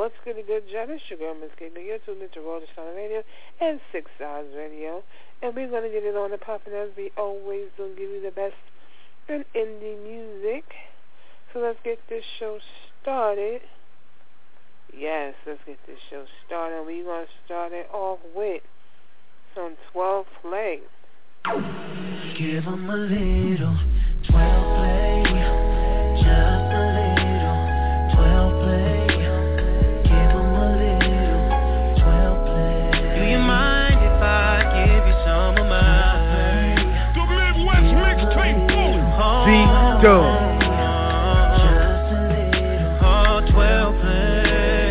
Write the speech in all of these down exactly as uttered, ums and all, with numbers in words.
What's good, good, John? It's your girl, Miss Giggler. You're tuned into Roller Stone Radio and Six Stars Radio. And we're going to get it on and popping as we always do, give you the best in indie music. So let's get this show started. Yes, let's get this show started. We're going to start it off with some twelve play. Give them a little twelve play, just a little twelve play. Give them a little twelve play. Do you mind if I give you some of mine? The Midwest Mixtape Phone. Z-Dub. Just a little oh, twelve play.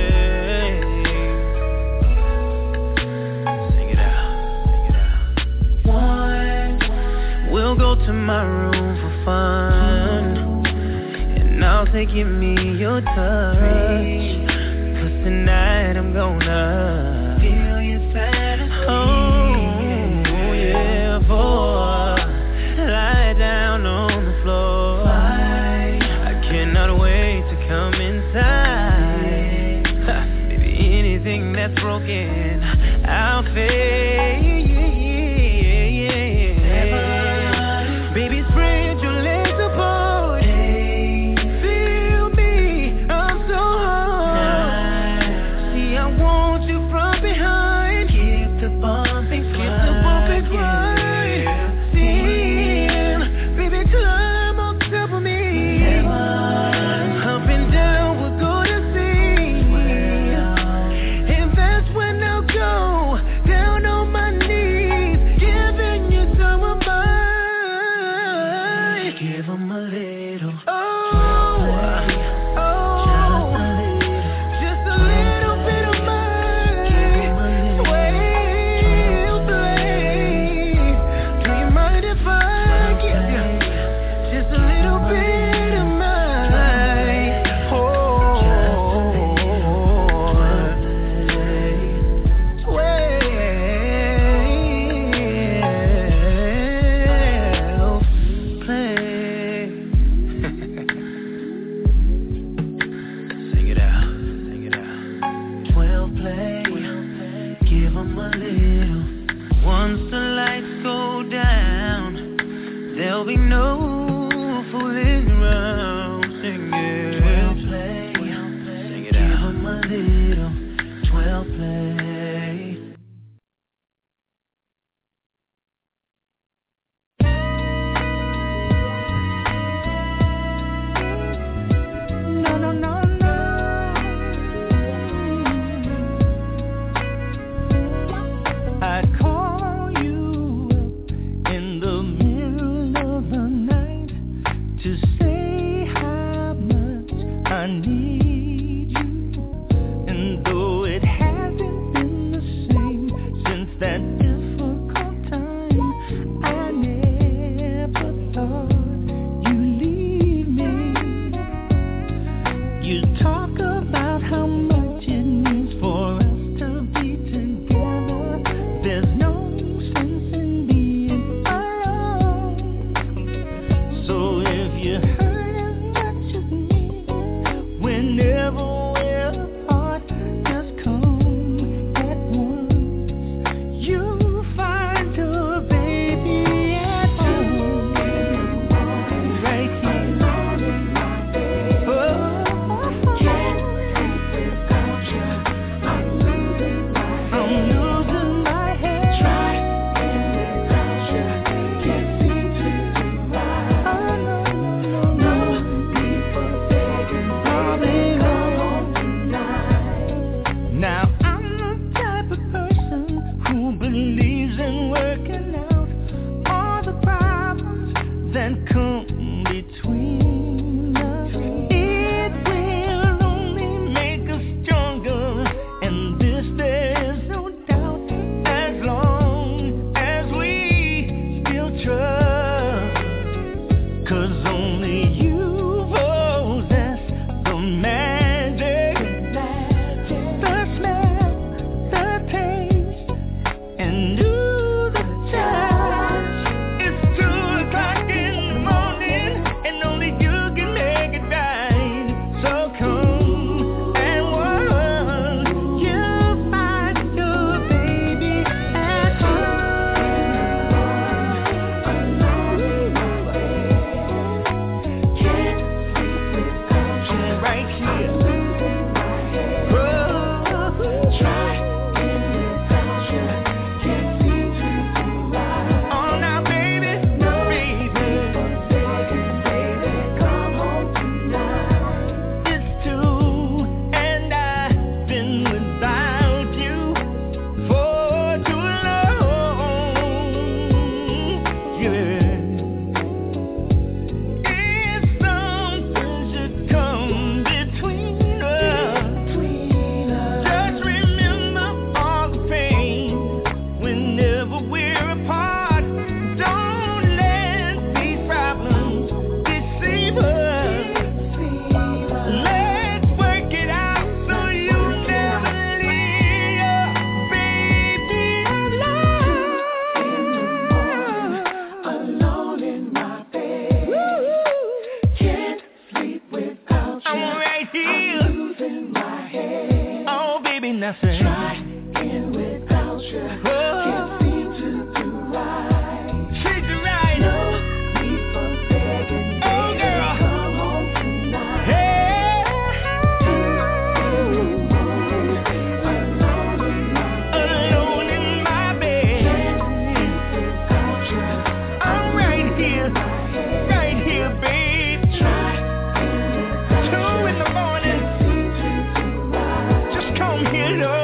Sing it out, sing it out. One, we'll go to my room for fun, and I'll say give me your touch, 'cause tonight I'm gonna feel you fantasy. Oh, yeah, boy, lie down on the floor. I cannot wait to come inside. Ha, baby, anything that's broken, I'll fix. Baby, spread your legs apart. Feel me, I'm so hard. See, I want you from behind. Keep the bumping, keep the bumping grind. Sin, baby, climb on top of me. Up and down, we're gonna see. And that's when I'll go down on my knees, giving you some of mine. Give 'em a little. Oh, oh, just a little bit of mine. Twelve play. Do you mind if I give you just a little bit of mine? Oh, twelve play. Sing it out, sing it out. Twelve play, give 'em a little. Once the lights go down, there'll be no fooling around. Sing it. Twelve play, sing it out. Give 'em a little. Twelve play. No, no, no, no. I'd call you up in the middle of the night to say how much I need you. And though it hasn't been the same since that difficult time, I never thought you'd leave me. You talk about how much it means for us to be together. There's no sense in being alone. So if you hurt as much as me, whenever we're apart, just come at once. You'll find your baby at home, right here. Oh, right here. I'm losing my head. Oh, baby, nothing. Trying without you. Oh. Can't seem to do right. Treat you right. No need for begging, baby. Oh, girl. Come home tonight. Hey. In the morning, alone in my bed. Alone in my bed. Can't sleep without you. I'm right here. Right here, babe. Two in the morning. Just come here, love.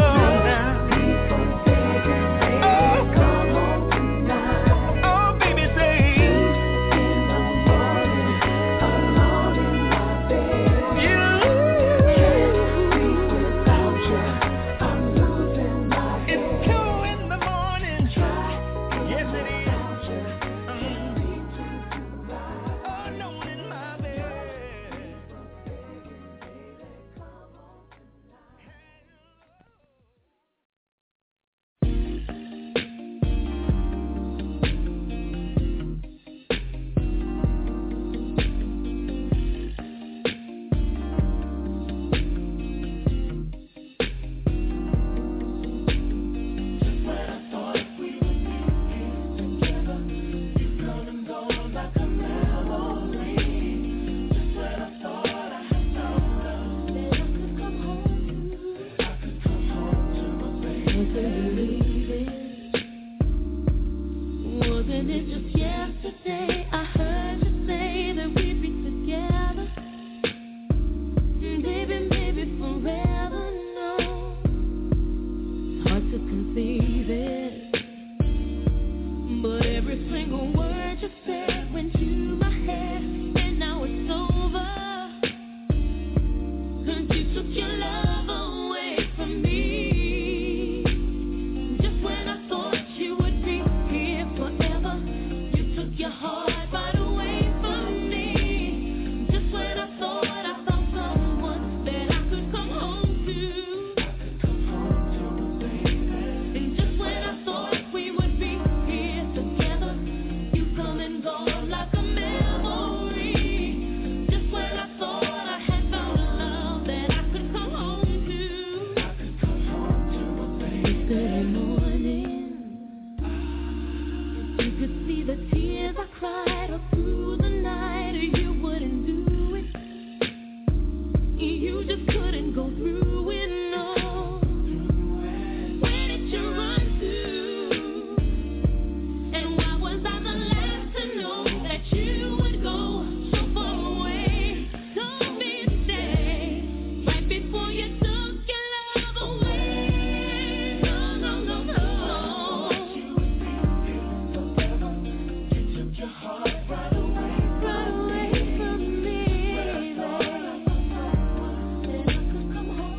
Come home.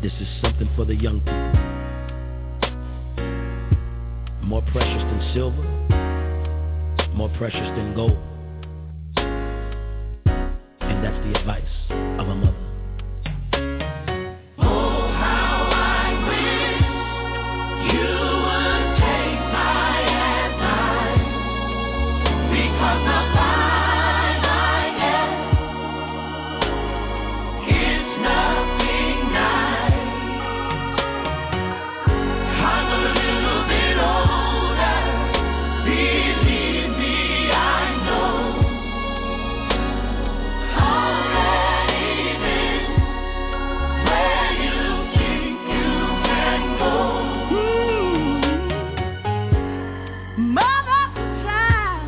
This is something for the young people. More precious than silver, more precious than gold. And that's the advice of a mother. Oh, how I wish you would take my advice, because the life I am is nothing nice. I'm a little bit older, believe me, I know. Already been where you think you can go. Mother to child,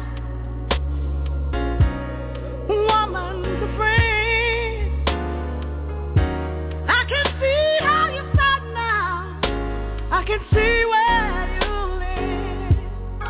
woman to friend. I can see how you start now. I can see where you live.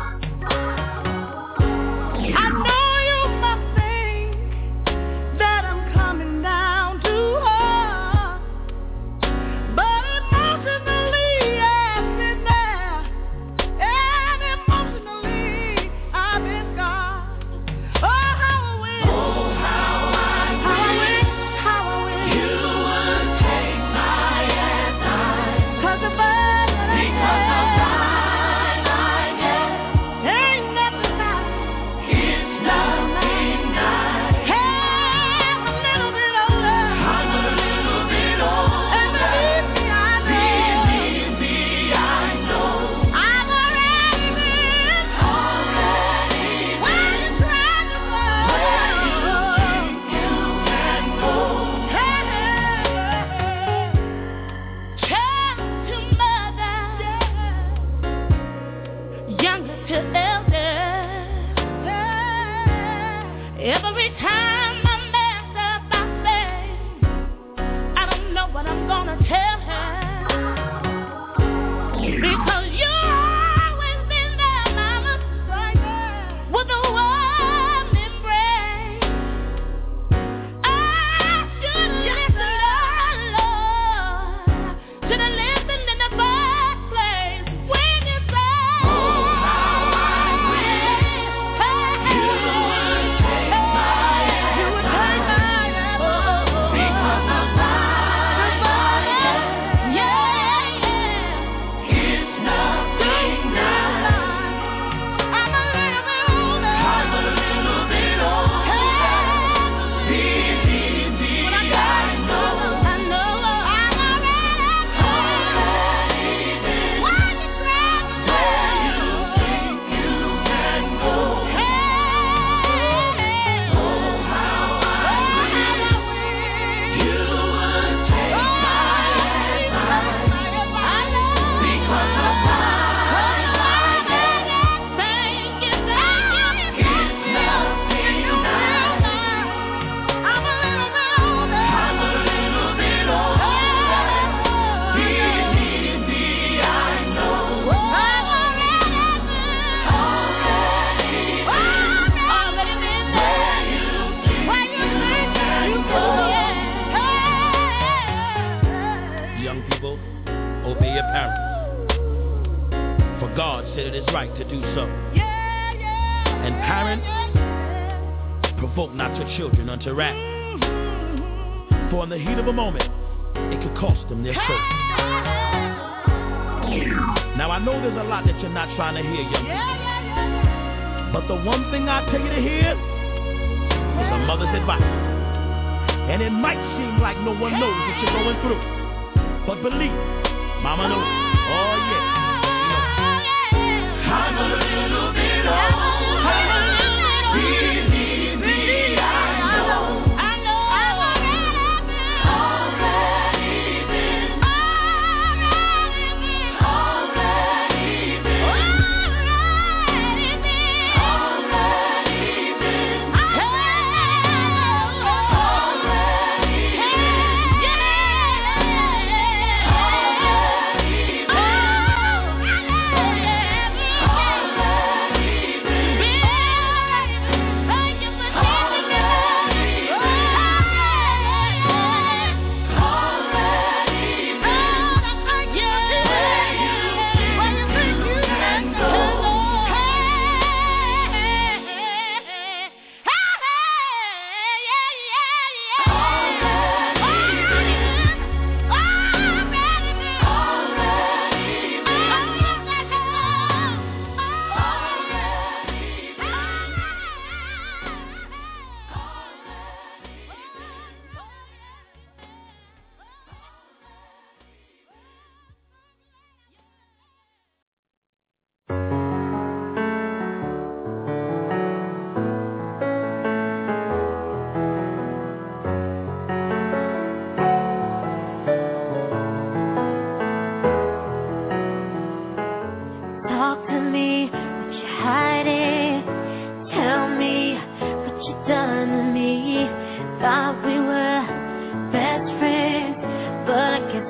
I know you must think that I'm coming down too hard, but emotionally I've been there, and emotionally I've been gone. Oh, how I wish, Oh, how I how I wish wish, how I wish, you would take my advice, 'cause the bird that I because the am life I am ain't nothing nice. is nothing nice. Hey, I'm a little bit older, I'm a little bit and older, believe me, I know. believe me, I know. I've already been Already where you tried to go. where you think you can go. Hey, child to mother, younger to elder. Every time I mess up, I say, I don't know what I'm gonna tell her. Because you always been there, mama, with a warm embrace. I should listen, oh Lord, should have listened in the first place when you said, Oh, how I wish you would take my you would take my hand. because the life I am Yeah, yeah. is nothing nice. I'm a little bit older. I'm a little bit older, believe me, I know. I know I'm Already been Why you try to where you think you can go. Oh, how I wish you would take my advice, because the life I am is nothing nice. I'm a little bit older. I'm a little bit older, believe me, I know. Already been where you think you can go. Young people, obey your parents. For God said it is right to do so. And parents, provoke not your children unto wrath. For in the heat of a moment, it could cost them their soul. Now I know there's a lot that you're not trying to hear, young people. But the one thing I tell you to hear is a mother's advice. And it might seem like no one knows what you're going through. But believe, mama knows. Oh yeah. I'm a little bit older, believe me, I know. Already been, already been, already been, already been, already been, already been.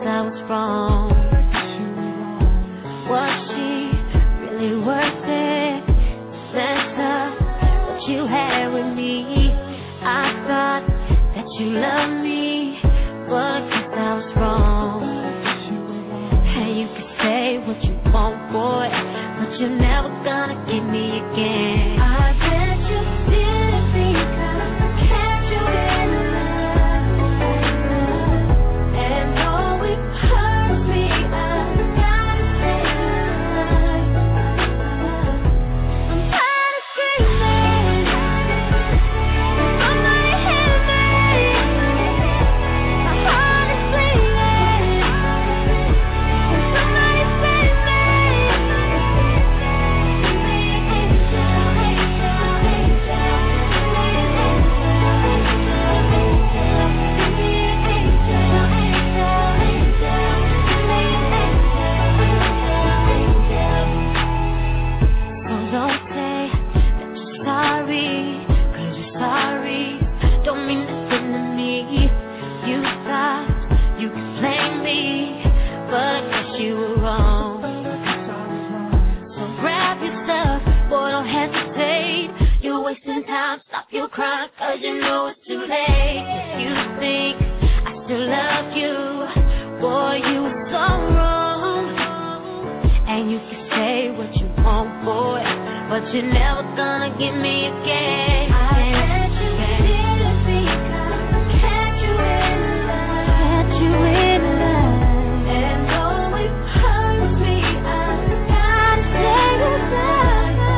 I was wrong. Was she really worth it? Center what you had with me. I thought that you loved me, but guess I was wrong. And you can say what you want, boy, but you're never gonna get me again. I bet you didn't think I kept you in love, and though it hurts me, I gotta say I'm tired of screaming. Somebody help me. My heart is bleeding. Somebody save me. Wasting time, stop your crying, cause you know it's too late. If you think I still love you, boy, you were so wrong. And you can say what you want, boy, but you're never gonna get me again. I bet you didn't think I kept you in love, kept you in love. And though it hurts me, I gotta say goodbye.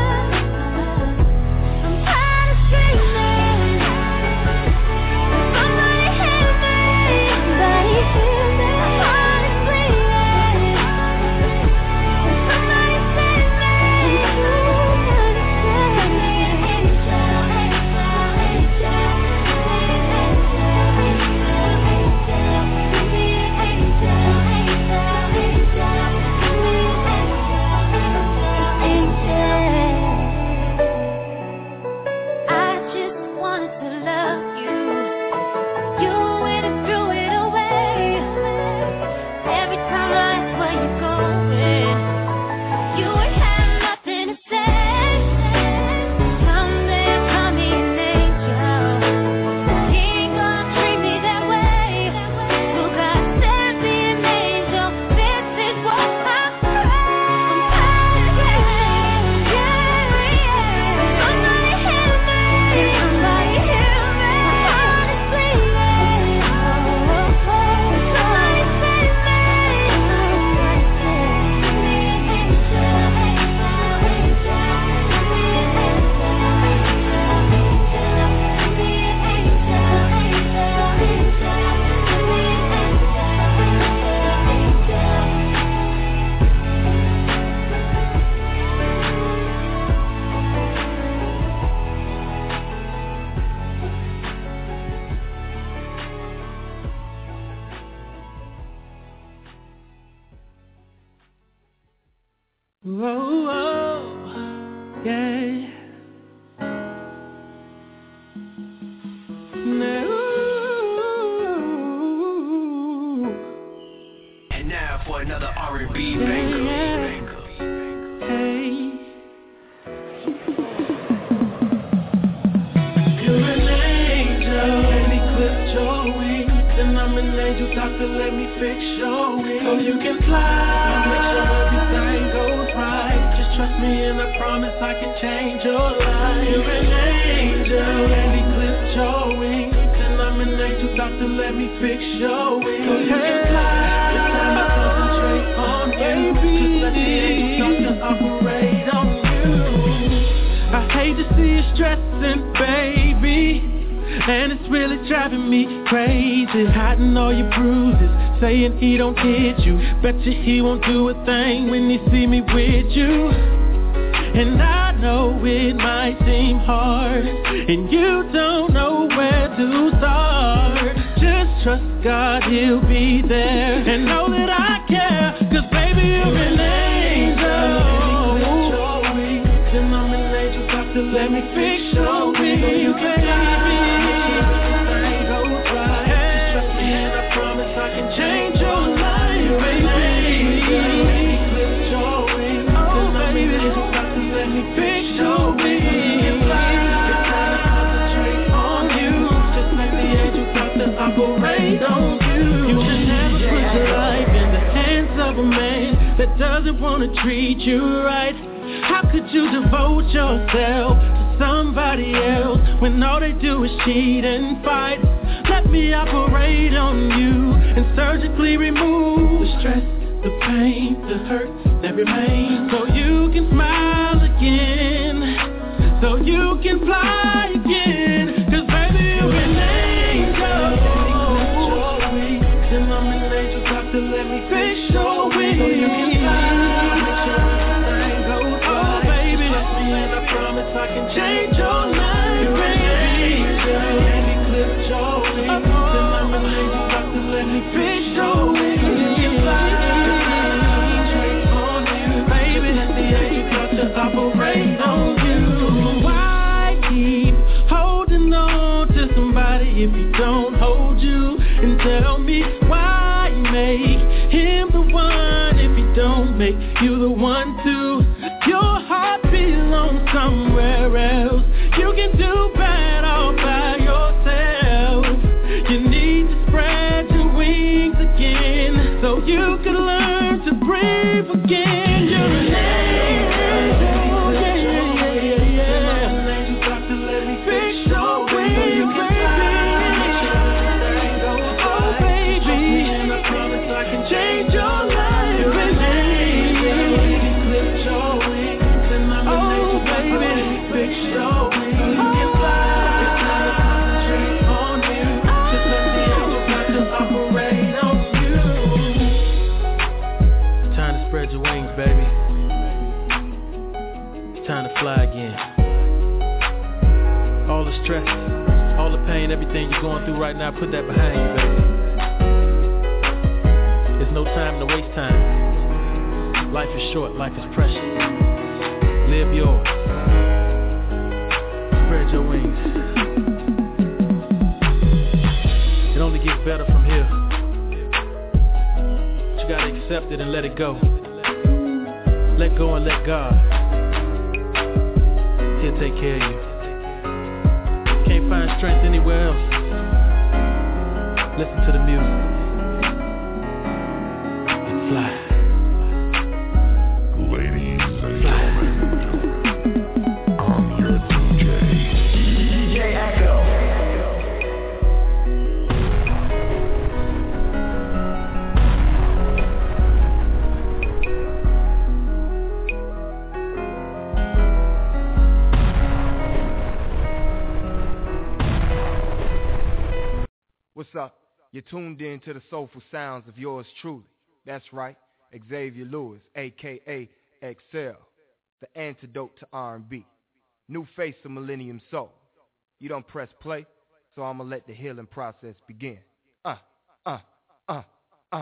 He don't hit you, betcha he won't do a thing when he see me with you. And I know it might seem hard, and you don't know where to start. Just trust God, he'll be there, and know that I care, cause baby you're an angel. Then I'm an angel, stop to let me fix your wings, baby. Just trust me and I promise I can change your life. doesn't wanna treat you right? How could you devote yourself to somebody else when all they do is cheat and fight? Let me operate on you and surgically remove the stress, the pain, the hurt that remains, so you can smile again, so you can fly again. Cause baby, you're an angel, and I'm an angel, got to let me fix your wings, so you can fly. Make sure everything goes right. Oh baby, trust me and I promise I can change your life. You're an angel, let me clip your wings, and I'm an angel, got to let me fix your wings, so you can fly. Operate on you. Why keep holding on to somebody if he don't hold you? And tell me why make him the one if he don't make you the one too? Your heart belongs somewhere else. You can do bad all by yourself. You need to spread your wings again, so you can learn to breathe again. You're an angel. Fly again. All the stress, all the pain, everything you're going through right now, put that behind you, baby. There's no time to waste time. Life is short, life is precious. Live yours. Spread your wings. It only gets better from here. But you gotta accept it and let it go. Let go and let God. He'll take care of you. Can't find strength anywhere else. Listen to the music and fly. Ladies and gentlemen, I'm your D J, D J Echo. What's up? You're tuned in to the soulful sounds of yours truly. That's right, Xavier Lewis, a k a. Excel, the antidote to R and B. New face of Millennium Soul. You don't press play, so I'm going to let the healing process begin. Uh, uh, uh, uh.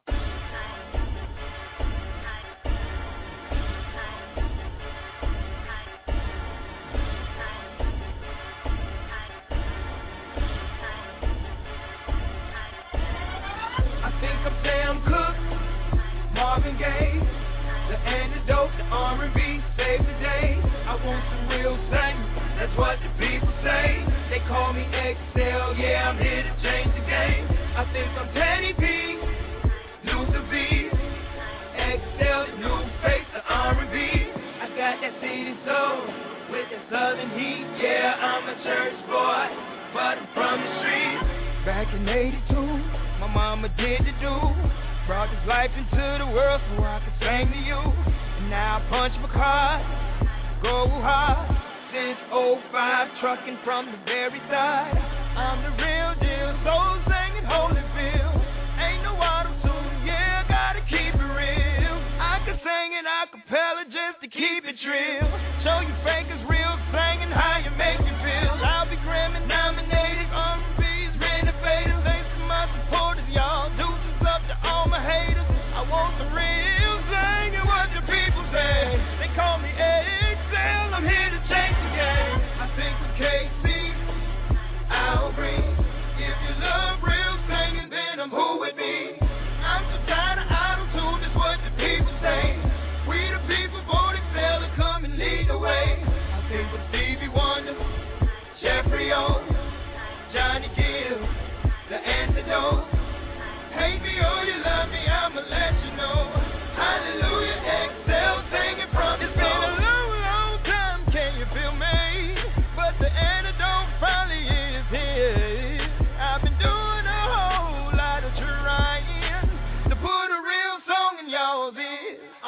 Sam Cooke, Marvin Gaye, the antidote to R and B, save the day. I want some real singing, that's what the people say. They call me Excel, yeah, I'm here to change the game. I think I'm Teddy P, Luther V, Excel, the new face of R and B. I got that city soul with that southern heat. Yeah, I'm a church boy, but I'm from the street. Back in eighty-two, my mama did the do, brought this life into the world so I could sing to you. And now I punch my card, go hard, since oh five, trucking from the very side. I'm the real deal, soul singing Holyfield. Ain't no auto-tune, yeah, I gotta keep it real. I can sing it a cappella just to keep it real. Show you fake is real, singing how you make me feel. I'll be Grammy nominated, R and B's renovated. My supporters, y'all, deuces up to all my haters. I want the real thing and what the people say. They call me Excel, I'm here to change the game. I think with K C, Al Green. If you love real singing, then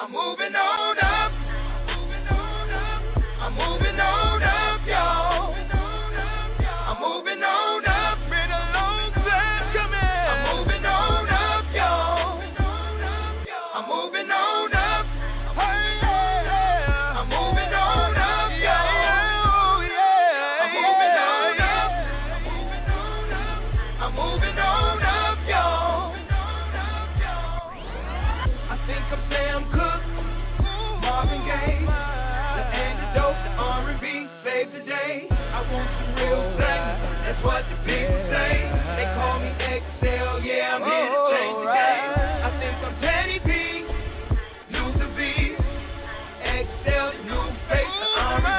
I'm moving on up. I'm moving on up, y'all. I'm moving on up. Been a long time coming. I'm moving on up, y'all. I'm moving on up. Hey, yeah. I'm moving on up, y'all. Yeah. I'm moving on up. I'm moving on up, y'all. I think I'm Sam Cooke, Marvin Gaye, the antidote to R and B, save the day. I want some real things, that's what the people say. They call me Excel, yeah, I'm here to change the game. I think I'm Danny P, Luther V, Excel, the new face of R and B.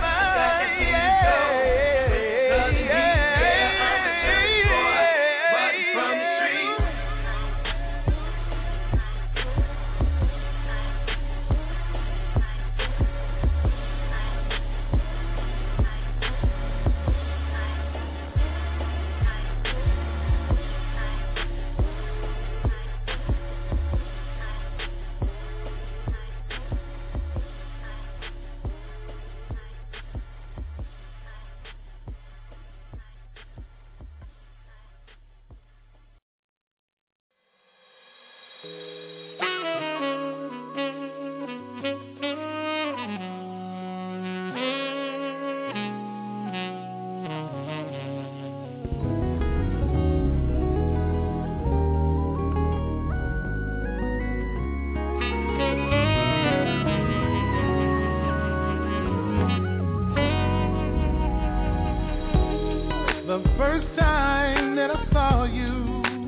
The first time that I saw you,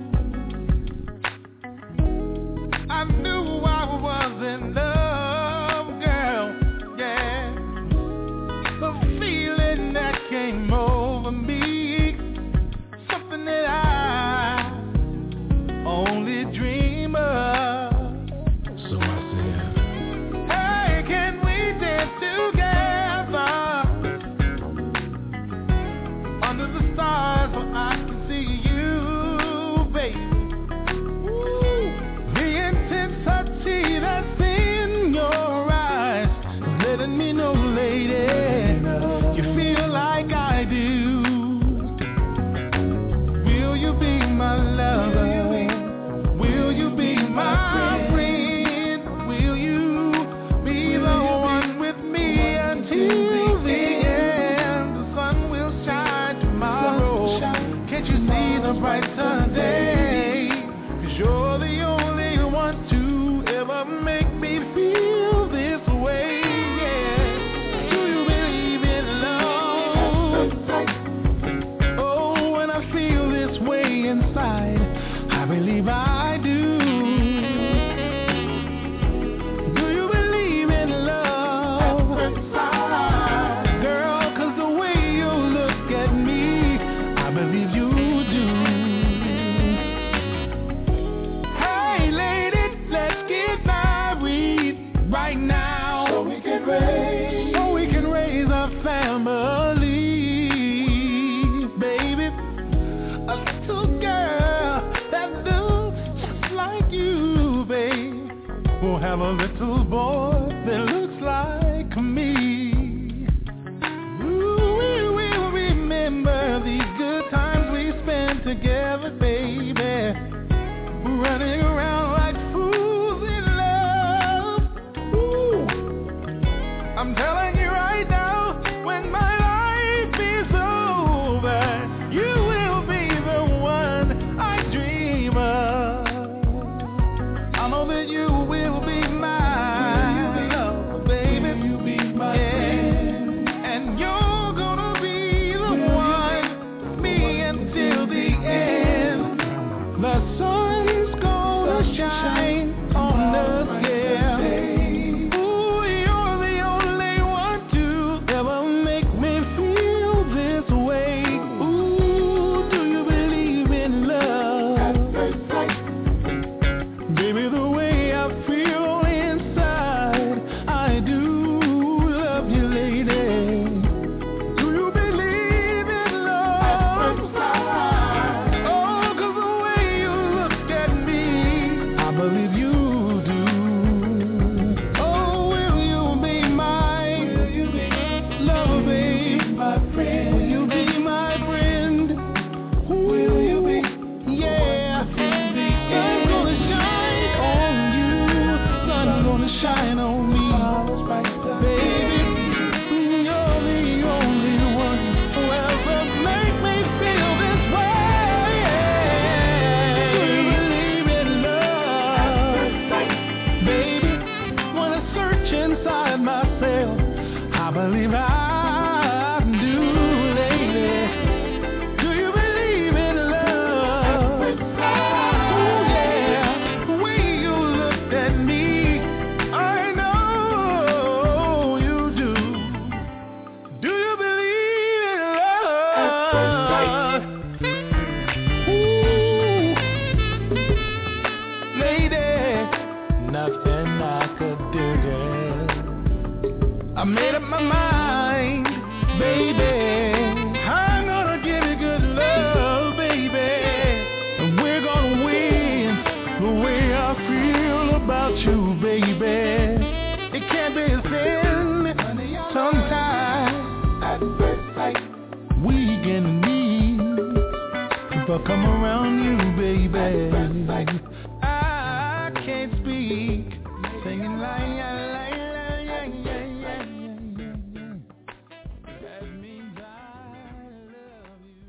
I knew I was in love, girl, yeah. The feeling that came over me, something that I only dream of. So I said, hey, can we dance together under the stars where I can see you, baby? Ooh. The intensity that's in your eyes is letting me know, lady, you feel like I do. Will you be my lover? Will you be my friend? Will you be the one with me until the end? The sun will shine tomorrow. Can't you see the bright Sunday? 'Cause you're the only one to ever make me feel this way, yeah. Do you believe in love? Oh, when I feel this way inside, I believe I do. Do you believe in love? Girl, 'cause the way you look at me, I believe you do. Hey, lady, let's get married right now, so we can raise, so we can raise a family, baby. A little girl that looks just like you, babe. We'll have a little boy that looks like me. Ooh, we will remember these good times we spent together, baby. Running around like fools in love. Ooh. I'm telling you right now, when my life is over, you will be the one I dream of. I know that you will be my love, baby. You be my friend, and you're gonna be the one, me until the end. The sun's gonna shine on us, yeah. Ooh, you're the only one to ever make me feel this way. Ooh, do you believe in love? Baby, the way I feel inside, I do love you, lady. Do you believe in love? Oh, 'cause the way you look at me, I believe you do. never come around you, baby. I can't speak, singing like, like, like, yeah, yeah, yeah, yeah. That means I love you.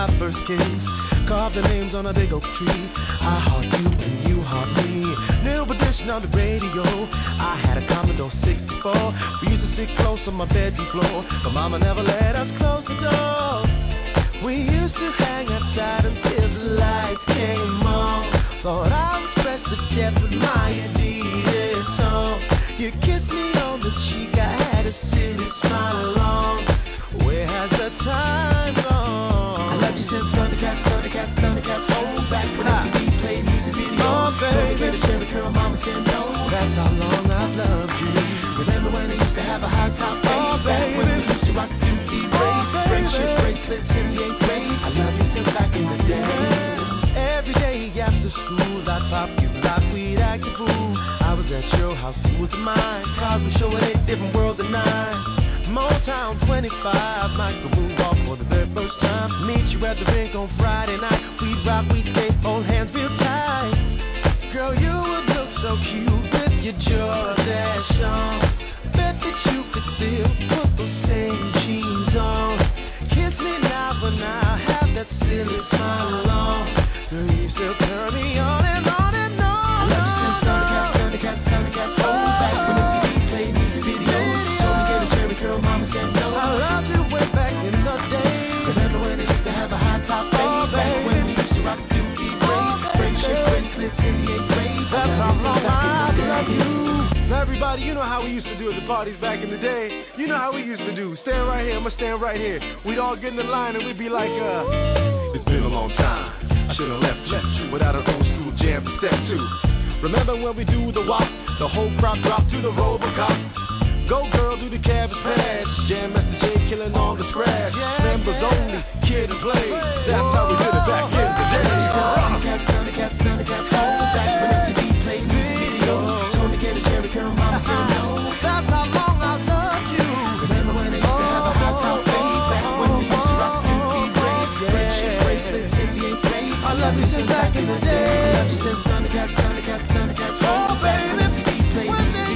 our first kiss. Carved the names on a big oak tree. I heart you and you heart me. New edition on the radio. I had a Commodore sixty-four. We used to sit close on my bedroom floor, but mama never let us close the door. We used to hang outside until the lights came on. Thought I was pressed to death with my Adidas song. You kissed me on the cheek, I had a silly smile along. Where has the time gone? I love you since Thundercats, Thundercats, Thundercats. Oh, back when I T V played music videos. Oh, baby, baby, Cherry Curl, mama said no. That's how long I've loved you. Remember when I used to have a high top face? Oh, baby, back when we used to rock the Q T braids, friendship bracelets in the eighth grade. I love you since back in the day. Every day after school, I'd pop you like we'd act a fool. I was at your house, you was mine. Cars were showing a different world than nine. Motown twenty-five, Michael move off for the very first time. Meet you at the rink on Friday night. We'd rock, we'd stay, hold hands real tight. Girl, you would look so cute with your Jordache on. Bet that you could still put those same jeans on. Kiss me now, but now have that silly smile on. Girl, you still turn me on and on and on. I love you since Thundercats, Thundercats, Thundercats. Oh, back when the T V played music videos. Told me get a Cherry Curl, mama said no. I loved you way back in the day. Remember when they used to have a high top face? Oh, back when we used to rock the Q T braids, friendship bracelets in the eighth grade. That's how long I love you. Now everybody, you know how we used to do at the parties back in the day. You know how we used to do. Stand right here, I'ma stand right here. We'd all get in the line and we'd be like, uh, it's been a long time. I should've left you without an old school jam to step to. Remember when we do the walk, the whole crowd drop to the Robocop. Go girl, do the cabbage patch. Jam Master J killing all the scratch. Members only, kid and play. That's how we did it back in the day. Thundercats, Thundercats, Thundercats. Hold back when the T V played music videos. Told me get a Cherry Curl, mama said no. That's how long I loved you. Remember when they used to have a hot top fade? Back when we used to rock the Q T braids, friendship bracelets in the eighth grade. I love you since back in the day. I love you since Thundercats, Thundercats, Thundercats. Oh, baby, when they used to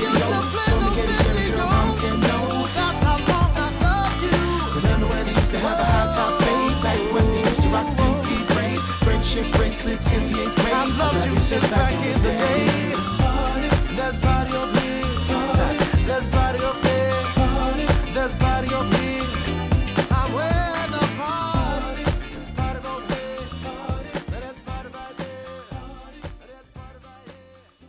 play Told me get a Cherry Curl, mama said no. That's how long I loved you. Remember when they used to have a hot top fade? Back when we used to rock the Q T braids, friendship bracelets in the eighth grade. I love you since back in the day. Let's party up here. Let's party up here. Let's party up here. I'm where the party. Let's party up here. Let's party right there. Let's party right here.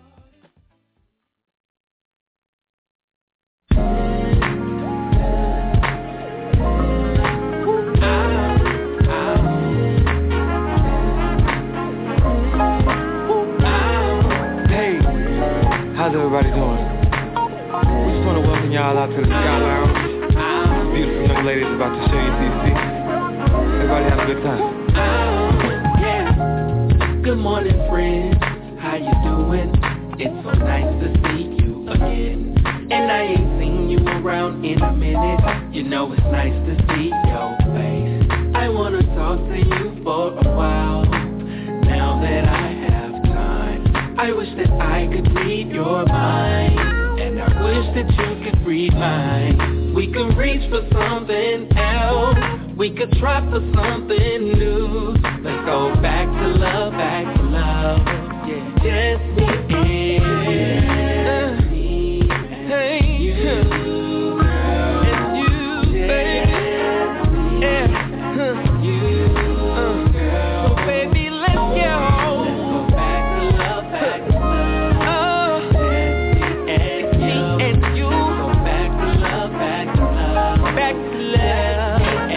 How's everybody doing? We just want to welcome y'all out to the Sky Lounge. This beautiful young lady is about to show you C C. Everybody have a good time. Good morning, friends. How you doing? It's so nice to see you again. And I ain't seen you around in a minute. You know it's nice to see your face. I wanna talk to you for a while. Now that I have time, I wish that I could read your mind, and I wish that you could read mine. We could reach for something else. We could try for something new. Let's go back to love, back to love. Yeah, just me and me and you, girl, and you, baby, and you, girl. So baby, let's go. Let's go back to love, back to love. Oh, just me and you, and you. Go back to love, back to love, back to love.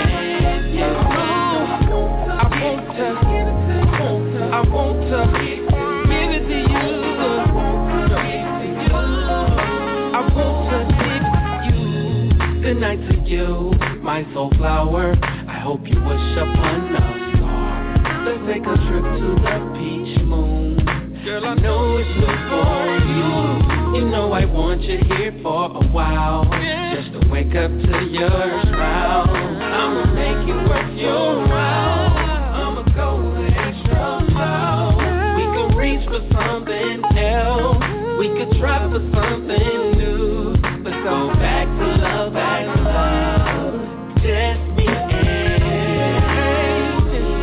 I want to give it to you. I want to give you good night to you, my soul flower. I hope you wish upon a star. Let's take a trip to the peach moon. Girl, I know it's new for you. You know I want you here for a while, just to wake up to your smile. I'ma make it worth your while. I'ma go the extra mile. We can reach for something else. We could try for something new. Let's go back to love, back to love. Just me and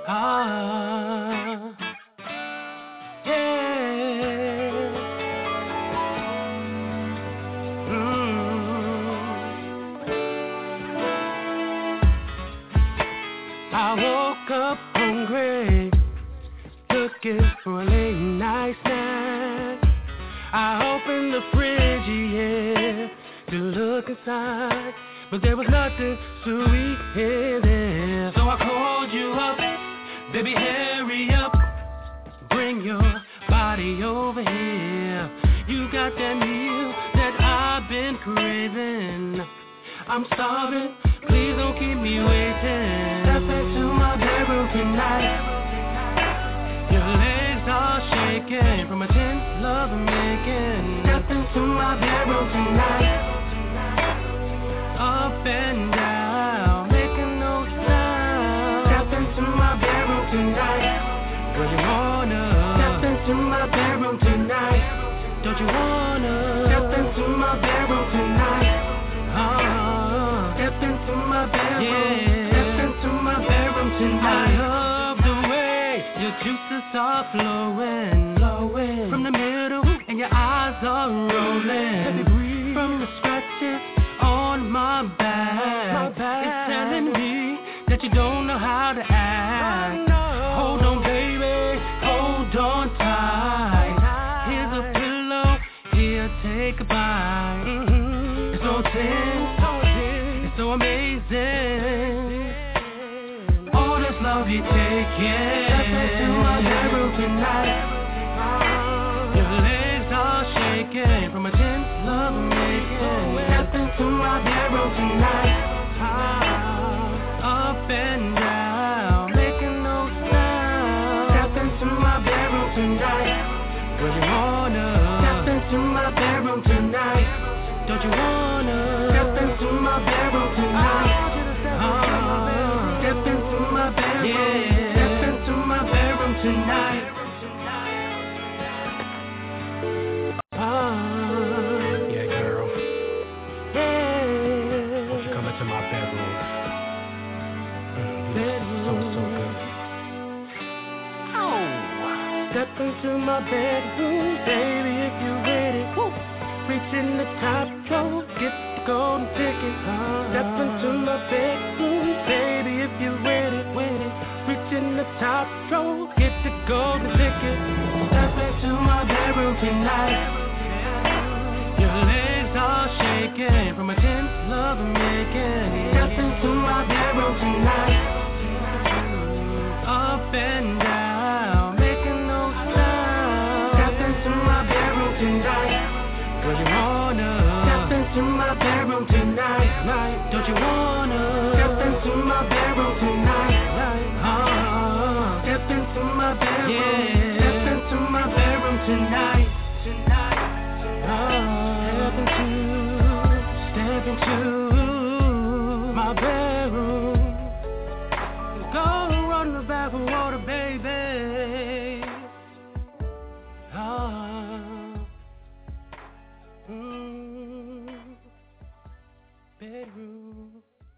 Ah, yeah. Mm. I woke up hungry, looking for a late night snack. I opened the fridge, yeah, to look inside, but there was nothing sweet in there. So I called you up, baby, hurry up, bring your body over here. You got that meal that I've been craving. I'm starving, please don't keep me waiting. Step into my bedroom tonight. Your legs are shaking from a tense love making. Step into my bedroom tonight. Up and down, making no sound. Step into my bedroom tonight. Don't you wanna? Step into my bedroom tonight. Don't you wanna? Step into my bedroom tonight. Uh, step into my bedroom. Yeah. Step into my bedroom tonight. I love the way your juices are flowing, flowing from the middle, and your eyes are rolling. From the scratches on my back, my back. It's telling me that you don't know how to act. Hold on, baby, hold on tight. Here's a pillow, here, take a bite. Mm-hmm. It's so tense, it's so amazing. All this love you take, yeah. Step into my bedroom tonight. Your legs are shaking from a tense love making. Step into my bedroom tonight. Up and down, making no sound. Step into my bedroom tonight. Where you wanna? Step into my bedroom tonight. Don't you wanna? Step into my bedroom tonight. Uh, step into my bedroom. Yeah. Step into my bedroom tonight. Uh, yeah, girl. Yeah. Won't you come into my bedroom? Mm, bedroom. So, so good. Oh. Step into my bedroom, baby, if you're ready. Woo. Reach in the top drawer, get the golden ticket. Uh-huh. Step into my bedroom, baby, if you're ready. Ready. Reach in the top drawer, get the golden ticket. Step into my bedroom tonight. Your legs are shaking from a tense love making. Step into my bedroom tonight. Up and down, making no sound. Step into my bedroom tonight. Don't you wanna? Step into my bedroom tonight. Night. Don't you wanna? Step into my bedroom tonight. Uh, step into my bedroom. Yeah. Step into my bedroom tonight. Tonight. Uh, step into, step into my bedroom. Go run the bath of water, baby. Uh, mm, bedroom.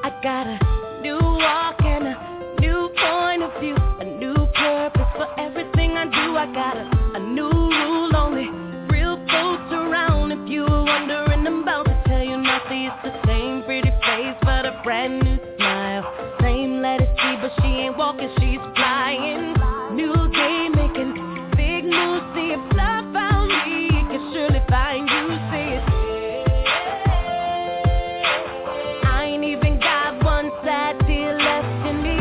I got a new walk and a new point of view, a new purpose for everything I do. I got a, a new rule, only real folks around. If you were wondering, I'm about to tell you nothing. It's the same pretty face but a brand new smile. Same lettuce tree, but she ain't walking, she's flying. New day making big moves. See if love found me, it can surely find you. See it. I ain't even got one sad tear left in me.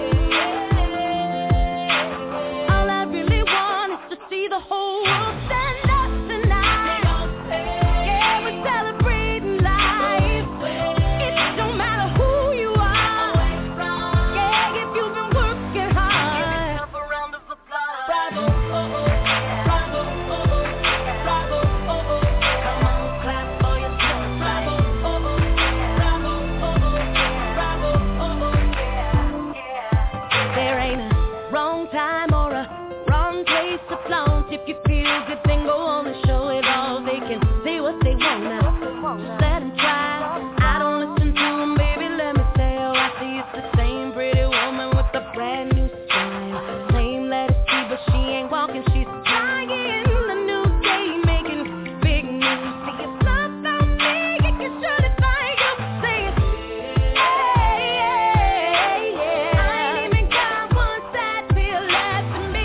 All I really want is to see the whole world stand up tonight. Yeah, we're celebrating life. It don't matter who you are. Yeah, if you've been working hard. Bravo, oh, oh. Bravo, oh, oh. Bravo, oh, oh. Come on, clap for yourself. Bravo, oh, oh. Bravo, oh, oh. Bravo, oh, oh. There ain't a wrong time or a wrong place to flaunt. If you feel good, then go on and show it all. They can say what they want now. Just let them try. I don't listen to them, baby, let me say, oh, I see it's the same pretty woman with a brand new smile. Same lettuce tree, but she ain't walking, she's flying. The new day making big news. See if love found me, it can surely find you. Say it. Hey, hey, yeah. I ain't even got one sad tear left in me.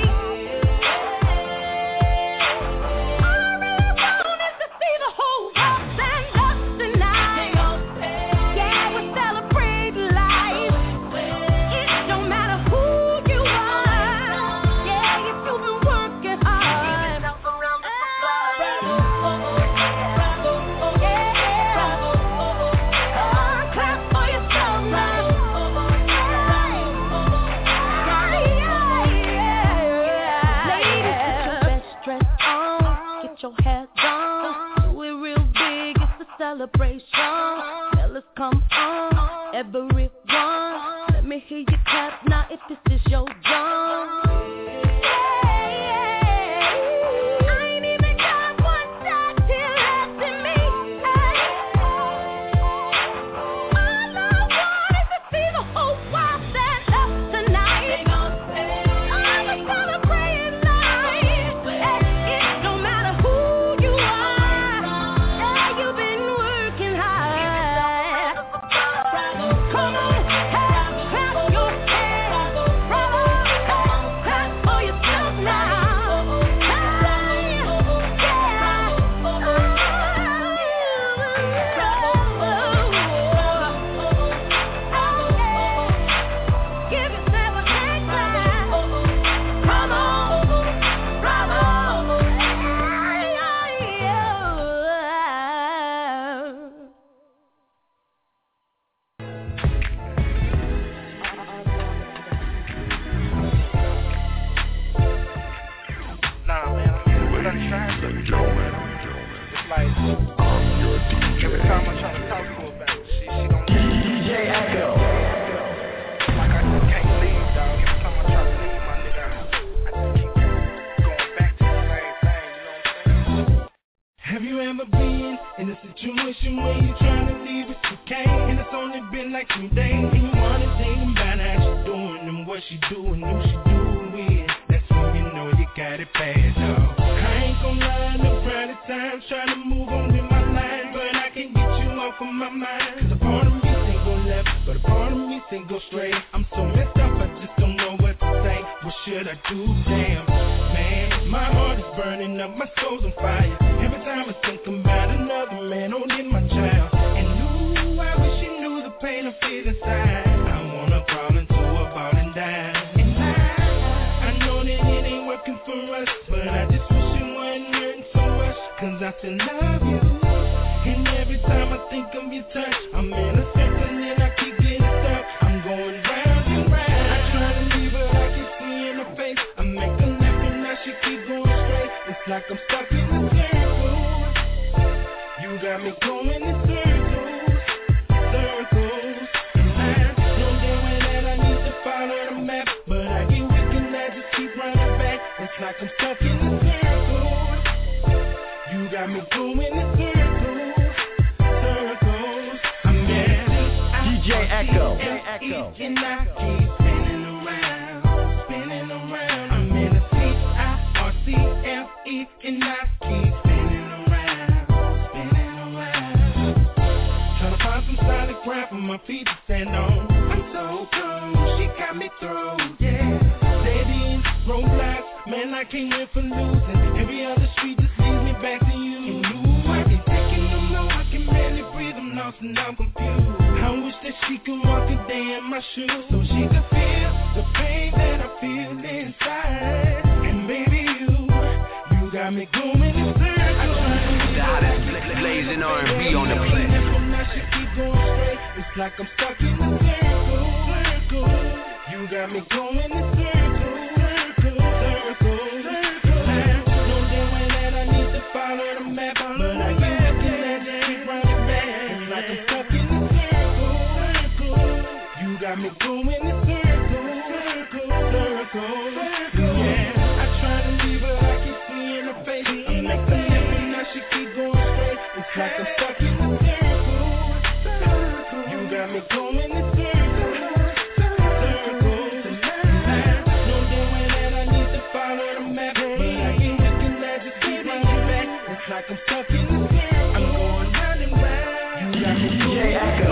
All I really want is to see the whole world stand up tonight. Yeah, we're celebrating life. It don't matter who you are. Yeah, if you've been working hard. Bravo, oh, oh. Bravo, oh, yeah. Bravo, oh, oh. Come on, clap for yourself now. Ladies, get your best dress on, get your hair done. Do it real big, it's a celebration. Fellas, come on, everyone. Let me hear you clap now if this is your drum. I ain't even got one sad tear left in me. All I want is to see the whole world stand up tonight. I'm celebrating life. It don't matter who you are. Yeah, you've been working hard. Come on, clap your hands. Bravo, clap for yourself now. Give yourself a hand clap. Come on, bravo. Nah, man, I mean, we're not trying to. It's like, every time I try to talk to her about it, she, she don't listen. Like, I just can't leave, dog. Every time I try to leave, my nigga, I just keep going back to the same thing, you know what I'm saying? Have you ever been in a situation where you're trying to leave but you can't? And it's only been like two days, and you wanna think about how she doing and what she doing, who she doing with. That's when you know you got it bad, dog. I ain't gon' lie, no private times trying to move on with my life, but I can't get you off of my mind. Cause a part of me say go left, but a part of me say go straight. I'm so messed up, I just don't know what to say. What should I do? Damn, man, my heart is burning up, my soul's on fire. Every time I think about another man holding my child. And ooh, I wish you knew the pain I feel inside. I wanna crawl into a ball and die. And I, I know that it ain't working for us, but I just wish it wasn't hurting so much. Cause I still love you. And every time I think of your touch, I'm in a circle and I keep getting stuck. I'm going round and round. I try to leave her, I keep seeing her face. I make her left and now she keep going straight. It's like I'm stuck in a circle. You got me going in circles, circles. And I know damn well that I need to follow the map, but I get weak and I just keep running back. It's like I'm stuck in a circle. You got me going in circles, circles. I'm mad. D J Echo. And I keep spinning around, spinning around. I'm in a C I R C L E and I keep spinning around, spinning around. Trying to find some solid ground for my feet to stand on. I'm so cold, she got me through, yeah. Dead ends, roadblocks, man I can't win for losing. Every other street just leads me back to you. And you, I ain't taking no more, I can barely breathe, I'm lost and I'm confused. I wish that she could walk a day in my shoes, so she could feel the pain that I feel inside. And baby, you, you got me going in circles. The hottest blazing R and B on the planet. Now she keep going straight, it's like I'm stuck in a circle, circle. You got me going in circles, circles, circles, circles. Know damn well that I need to follow the map, but I keep looking at you, keep running back. It's like I'm stuck in a got me going in circles, circles, circles. Yeah, I try to leave her, I keep seeing her face. I'm like the left and now she keep going straight. It's like I'm stuck in the circle. You got me going in circles, circles. Know damn well that I need to follow the map, but I keep looking at you, keep running back. It's like I'm stuck in the circle. I'm going round and round. You got me going Echo.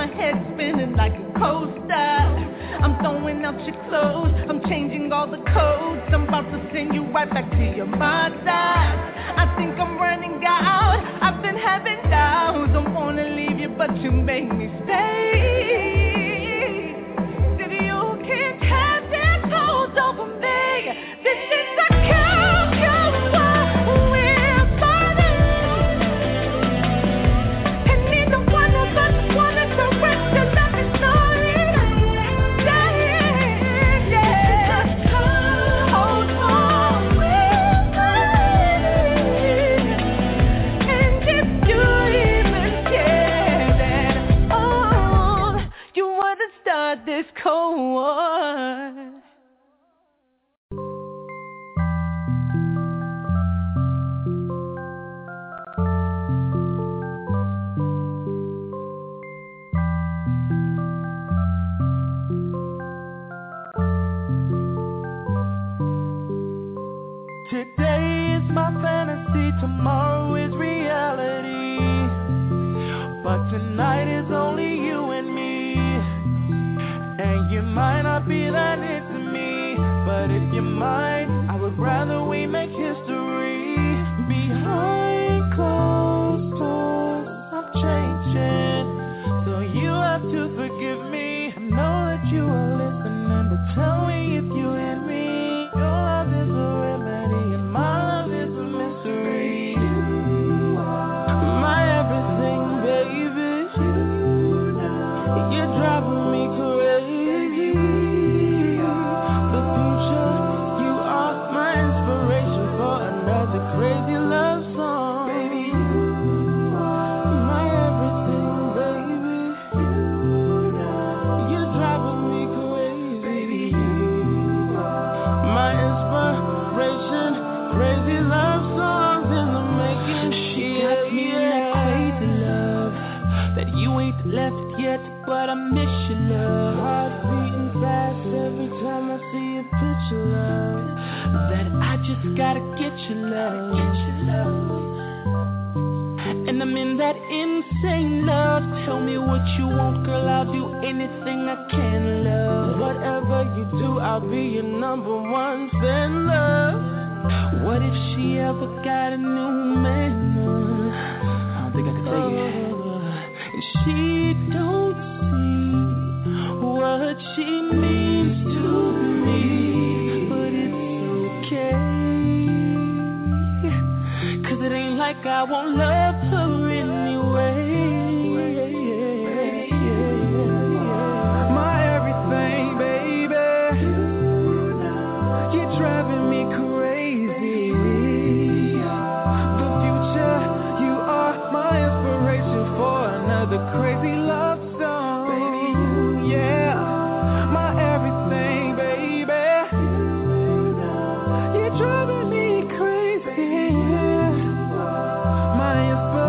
out your clothes. I'm changing all the code. I'm about to send you right back to your mother. I think I'm running out. I've been having doubts. Don't wanna leave you, but you make me stay. If you can't have this hold over me, this is a curse. We're fighting, and neither one of us wanna correct the loving story. Yeah, yeah. Hold on, we're fighting, and if you even care that, oh, you wanna start this cold war. Today is my fantasy, tomorrow is reality. But tonight is only you and me. And you might not be that into me, but if you're mine, I would rather we make history. Behind closed doors, I'm changing, so you have to forgive me. I know that you are listening, but tell me if you hear me. Your love is a remedy, and my love is a mystery. My everything, baby. You're driving me crazy. The future, you are my inspiration for another crazy love song. Baby, my everything, baby. You're driving me crazy. Baby, my inspiration, crazy love songs in the making. She got me in that crazy love that you ain't left yet, but I miss your love. Heart beating fast every time I see a picture, love. That I just gotta get your love. And I'm in that insane love. Tell me what you want, girl, I'll do anything I can, love. Whatever you do, I'll be your number one fan, love. What if she ever got a new man? I don't think I can take it. And she don't see what she means to me, but it's okay, 'cause it ain't like I won't love her anyway. My everything, baby. You're driving me crazy. The future, you are my inspiration for another crazy love song. Baby, yeah. My everything, baby. You're driving me crazy. My inspiration.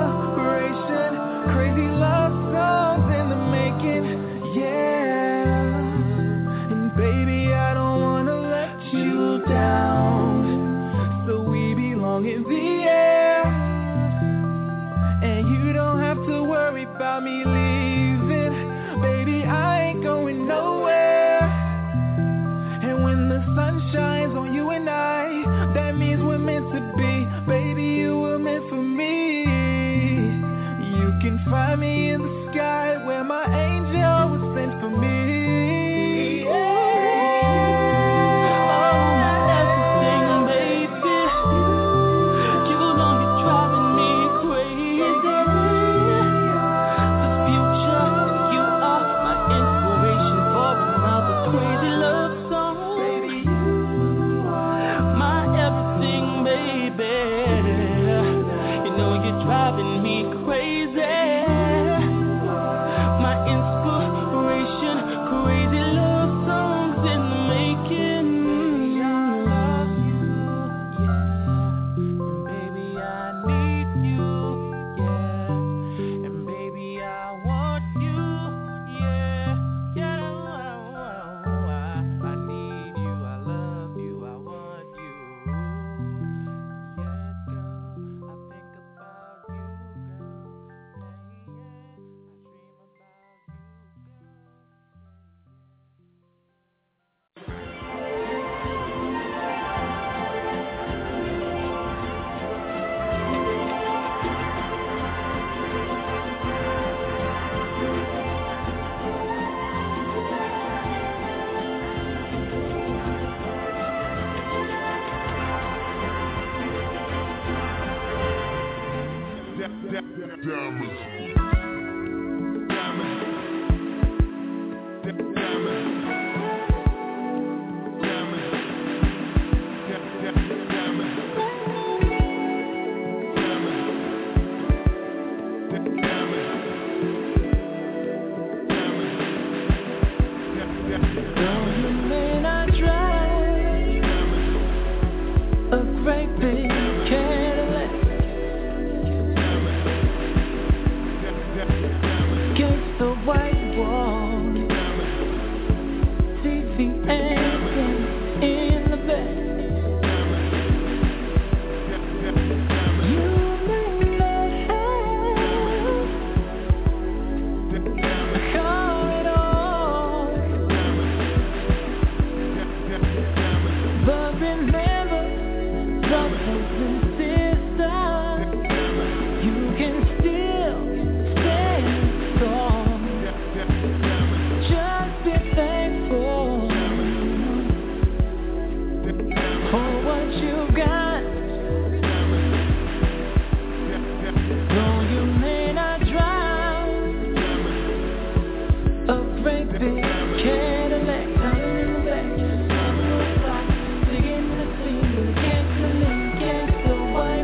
What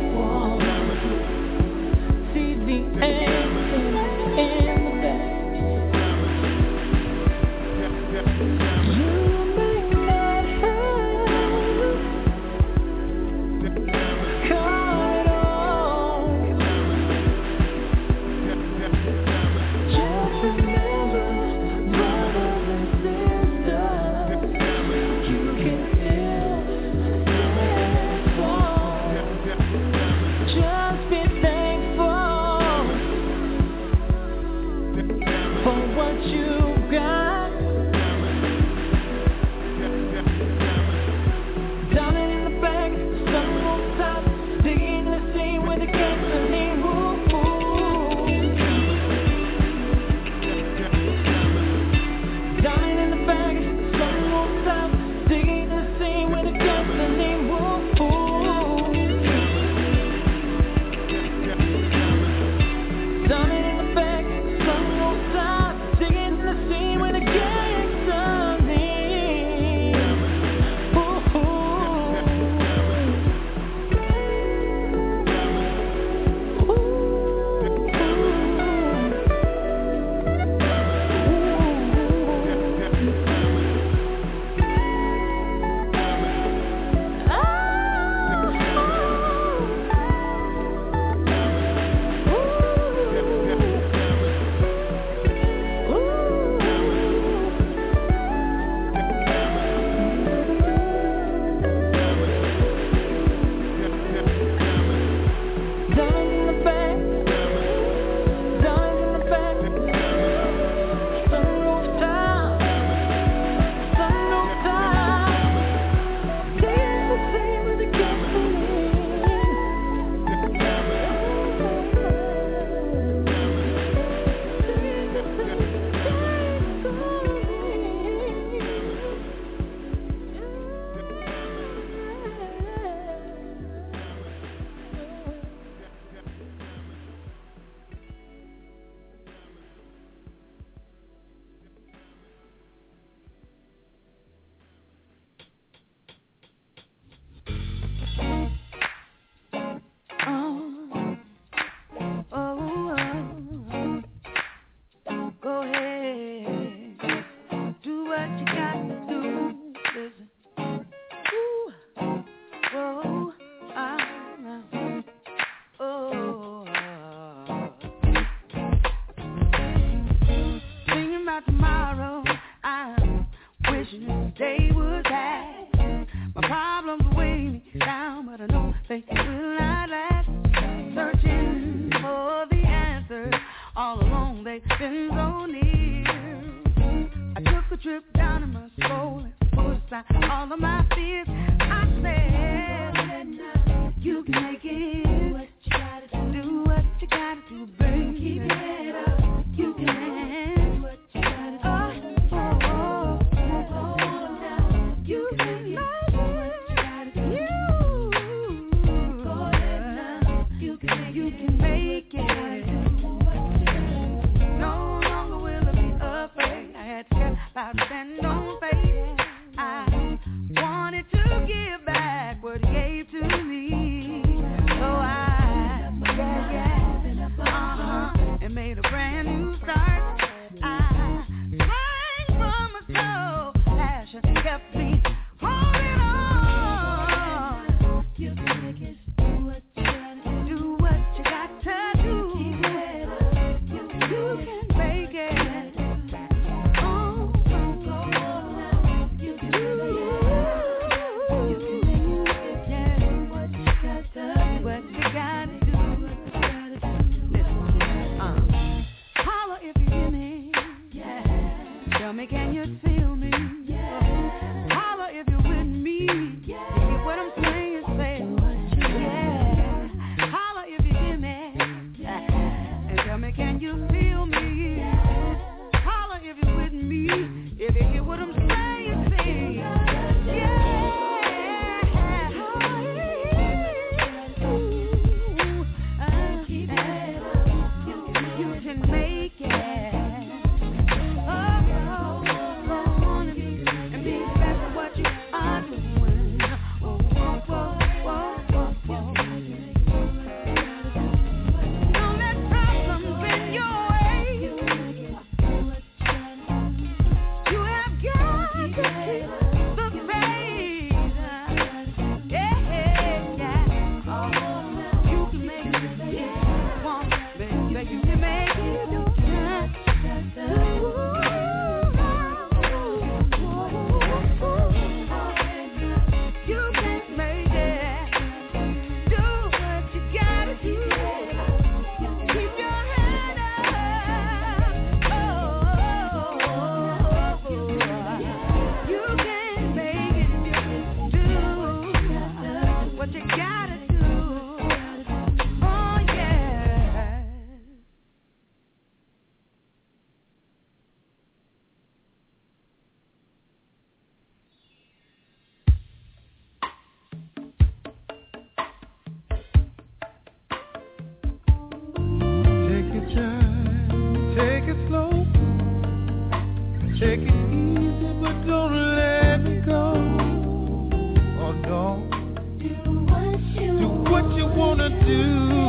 wanna do,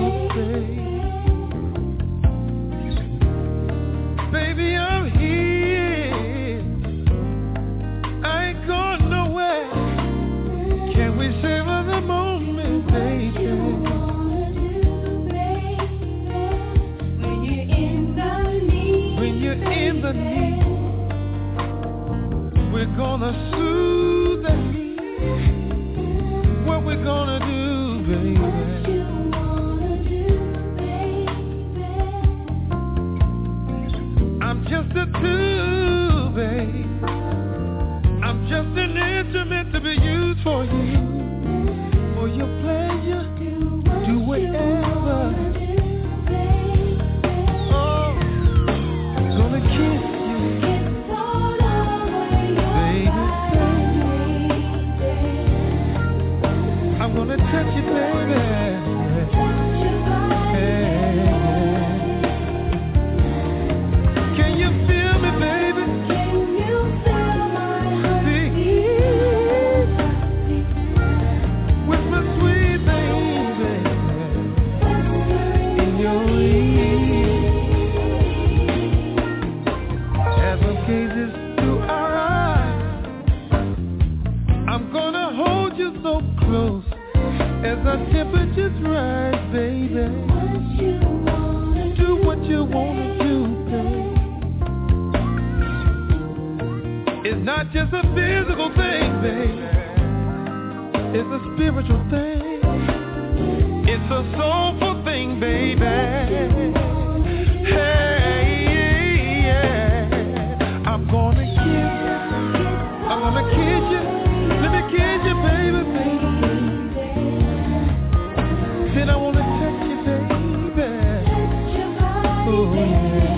babe. Baby, I'm here. I ain't going nowhere. Can we savor the moment, baby? When you're in the need, when you're in the need, we're gonna soothe the heat. What we're gonna do, baby? What you wanna do, baby? I'm just a tool, babe. I'm just an instrument to be used for you, for your pleasure. Do whatever. Oh, gonna kiss you, baby. I'm gonna touch you, baby. Hey. Can you feel me, baby? Can you feel my heartbeat? With my sweet baby in your ear. As the gazes through our eyes, I'm gonna hold you so close. As our temperatures rise, baby, what you wanna do what you wanna do, babe. It's not just a physical thing, baby. It's a spiritual thing. It's a soulful thing, baby. Hey, yeah. I'm gonna kiss you. I'm gonna kiss you. Let me kiss you, baby, baby. Then I wanna touch you, baby. Oh yeah.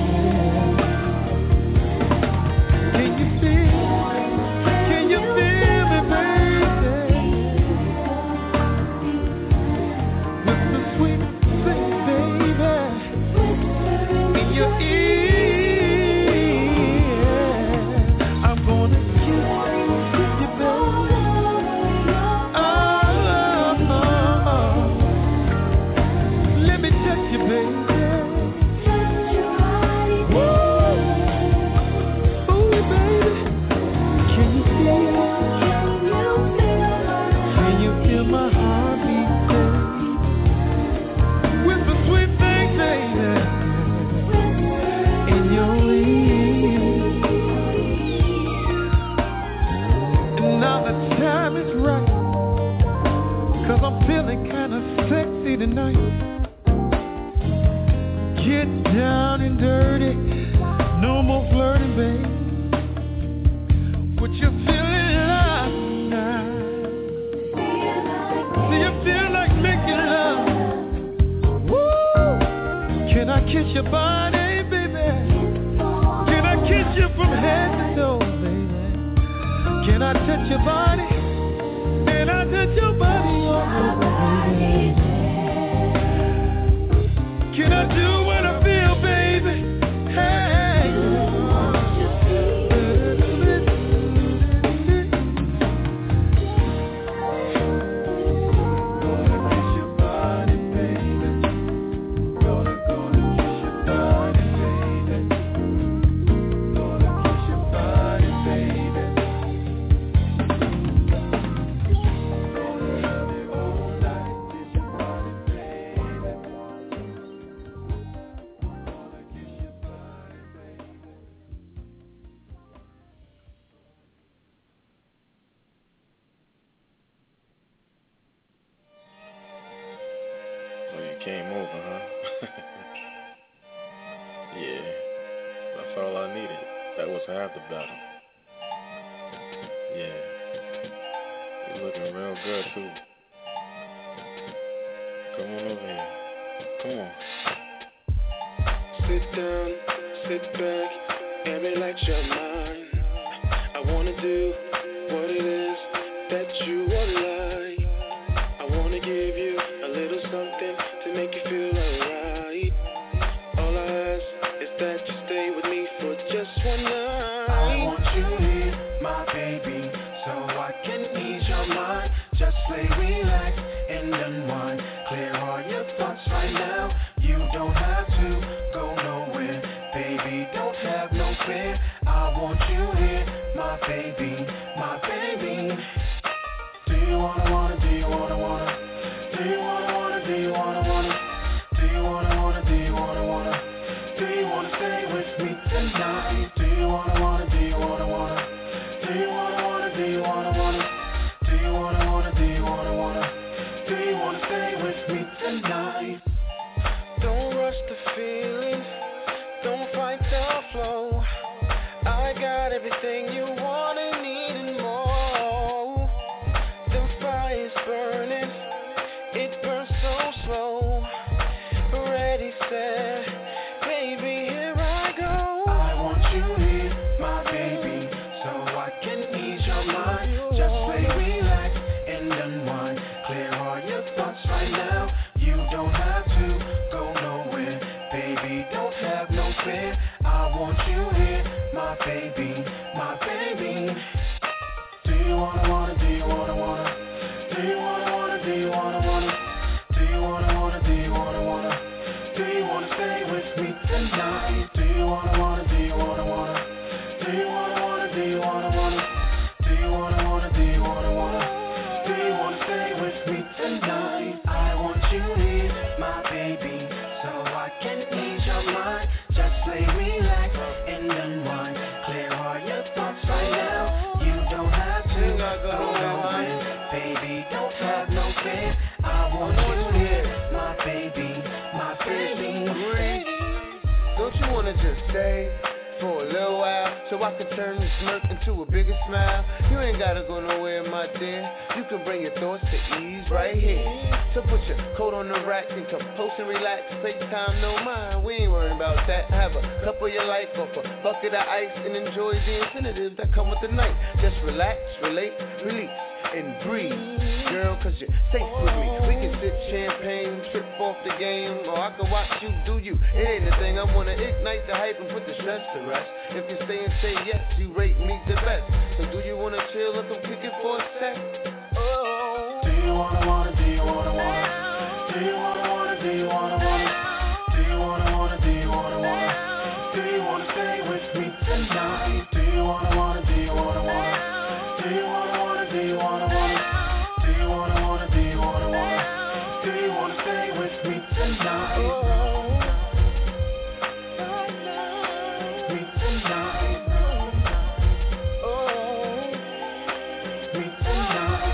Can you feel? Can you feel me, baby? With the sweet thing, baby, in your ear. I'm gonna kiss you, baby. Oh, oh, oh. Let me touch you, baby. Woo! Ooh, baby. Can you feel it? Can you feel my heartbeat, baby? With the sweet thing, baby, in your ear. And now the time is right, 'cause I'm feeling kinda sexy tonight. Get down and dirty, no more flirting, babe. What you feeling like tonight? Do you feel like making love? Woo! Can I kiss your body, baby? Can I kiss you from head to toe, baby? Can I touch your body? Can I touch your body all over, baby? Can I do what I feel, baby? Hey. Gonna kiss your body, baby. Gonna, gonna kiss your body, baby. Gonna kiss your body, baby. Gonna love you all night. Kiss your body, baby. Oh, you came over, huh? Yeah, that's all I needed. That was half the battle. Yeah, you're looking real good, too. Come on over here. Come on. Sit down, sit back, and relax your mind. I wanna do what it is that you would like. I wanna give you a little something to make you feel alright. All I ask is that you stay with me for just one night. I want you here, my baby, so I can ease your mind. Just lay relax and unwind, clear all your me tonight? Don't rush the feelings, don't fight the flow. I got everything you want and need and more. The fire's burning, it burns so slow. Ready, set, baby, here I go. I want you here, my baby, so I can ease your mind. Just lay relax and unwind. Clear all your thoughts right now. You don't have to go nowhere, baby, don't have no fear. I want you here, my baby, my baby. Do you wanna, wanna, do you wanna, wanna? Do you wanna, wanna, do you wanna, wanna? Do you wanna, wanna, do you wanna, wanna? Do you wanna stay with me tonight? Do you wanna, wanna, do you wanna, wanna? Do you wanna, wanna, do you wanna, wanna? Do you wanna, wanna, do you wanna, wanna? Do you wanna stay with me tonight? I want you here, my baby, so I can ease your mind. Just lay relax and unwind. Clear all your thoughts right now. You don't have to go nowhere, baby, don't have no fear. I want you here, my baby, my baby. Don't you wanna just stay for a little while, so I can turn this smirk into a bigger smile? You ain't gotta go nowhere, my dear. You can bring your thoughts to ease right here. So put your coat on the rack and come close and relax. Take time, no mind, we ain't worrying about that. Have a cup of your life off a bucket of ice and enjoy the incentives that come with the night. Just relax, relate, release, and breathe, girl, cause you're safe with me. We can sip champagne, trip off the game, or I can watch you do you. It ain't the thing, I wanna ignite the hype and put the stress to rest. If you stay and say yes, you rate me the best. So do you wanna chill or come kick it for a sec? Oh. Do you wanna, wanna, do you wanna, wanna? Do you wanna, wanna, do you wanna, wanna? Do you wanna, wanna, do you wanna, wanna? Do you wanna stay with me tonight? Do you wanna, wanna, do you wanna, wanna? Do you wanna, wanna, do you wanna, wanna? Do you wanna, wanna, do you wanna, wanna? Do you wanna stay with me tonight? Oh. Me tonight. Oh. Me tonight.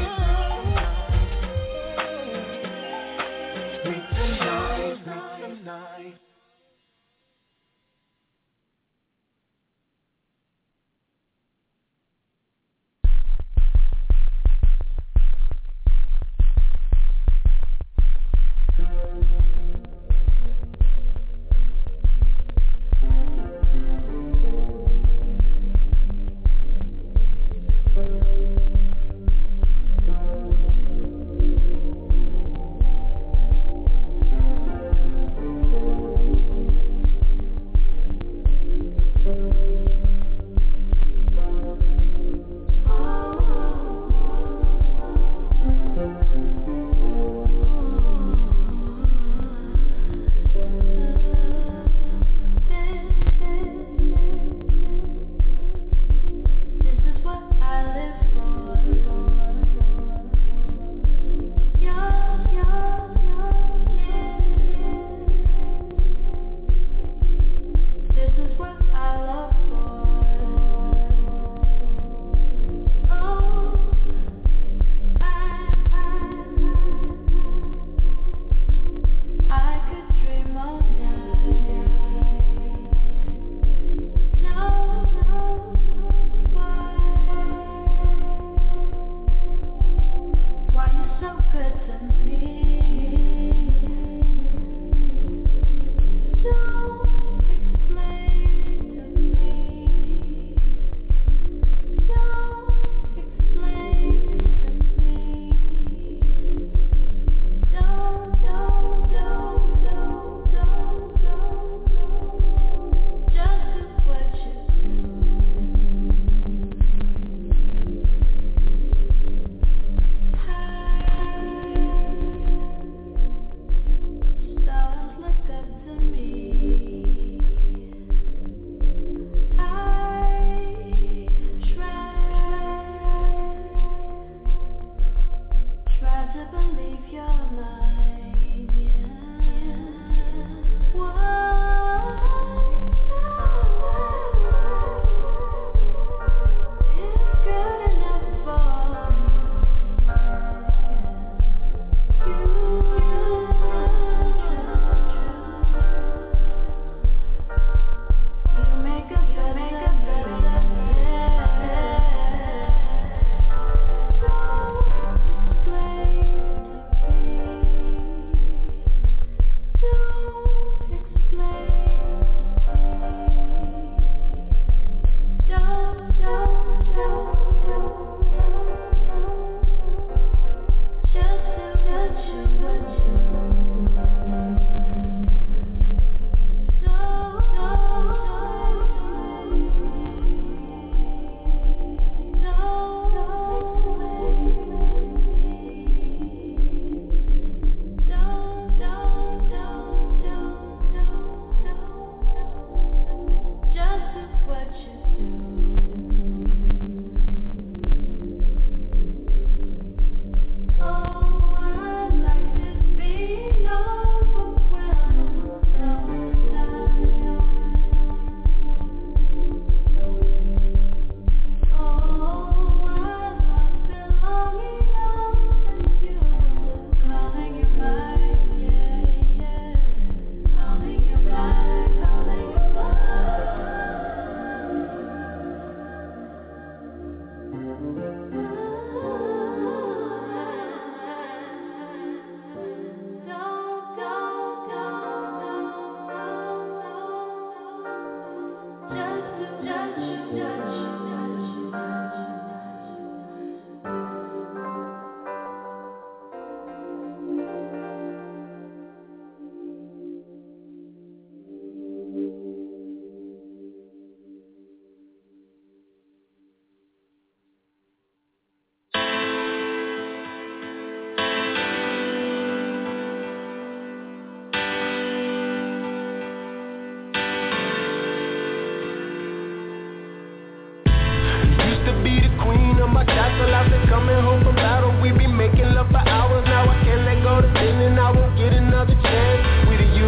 up for hours. Now I can't let go the feeling. I won't get another chance with you.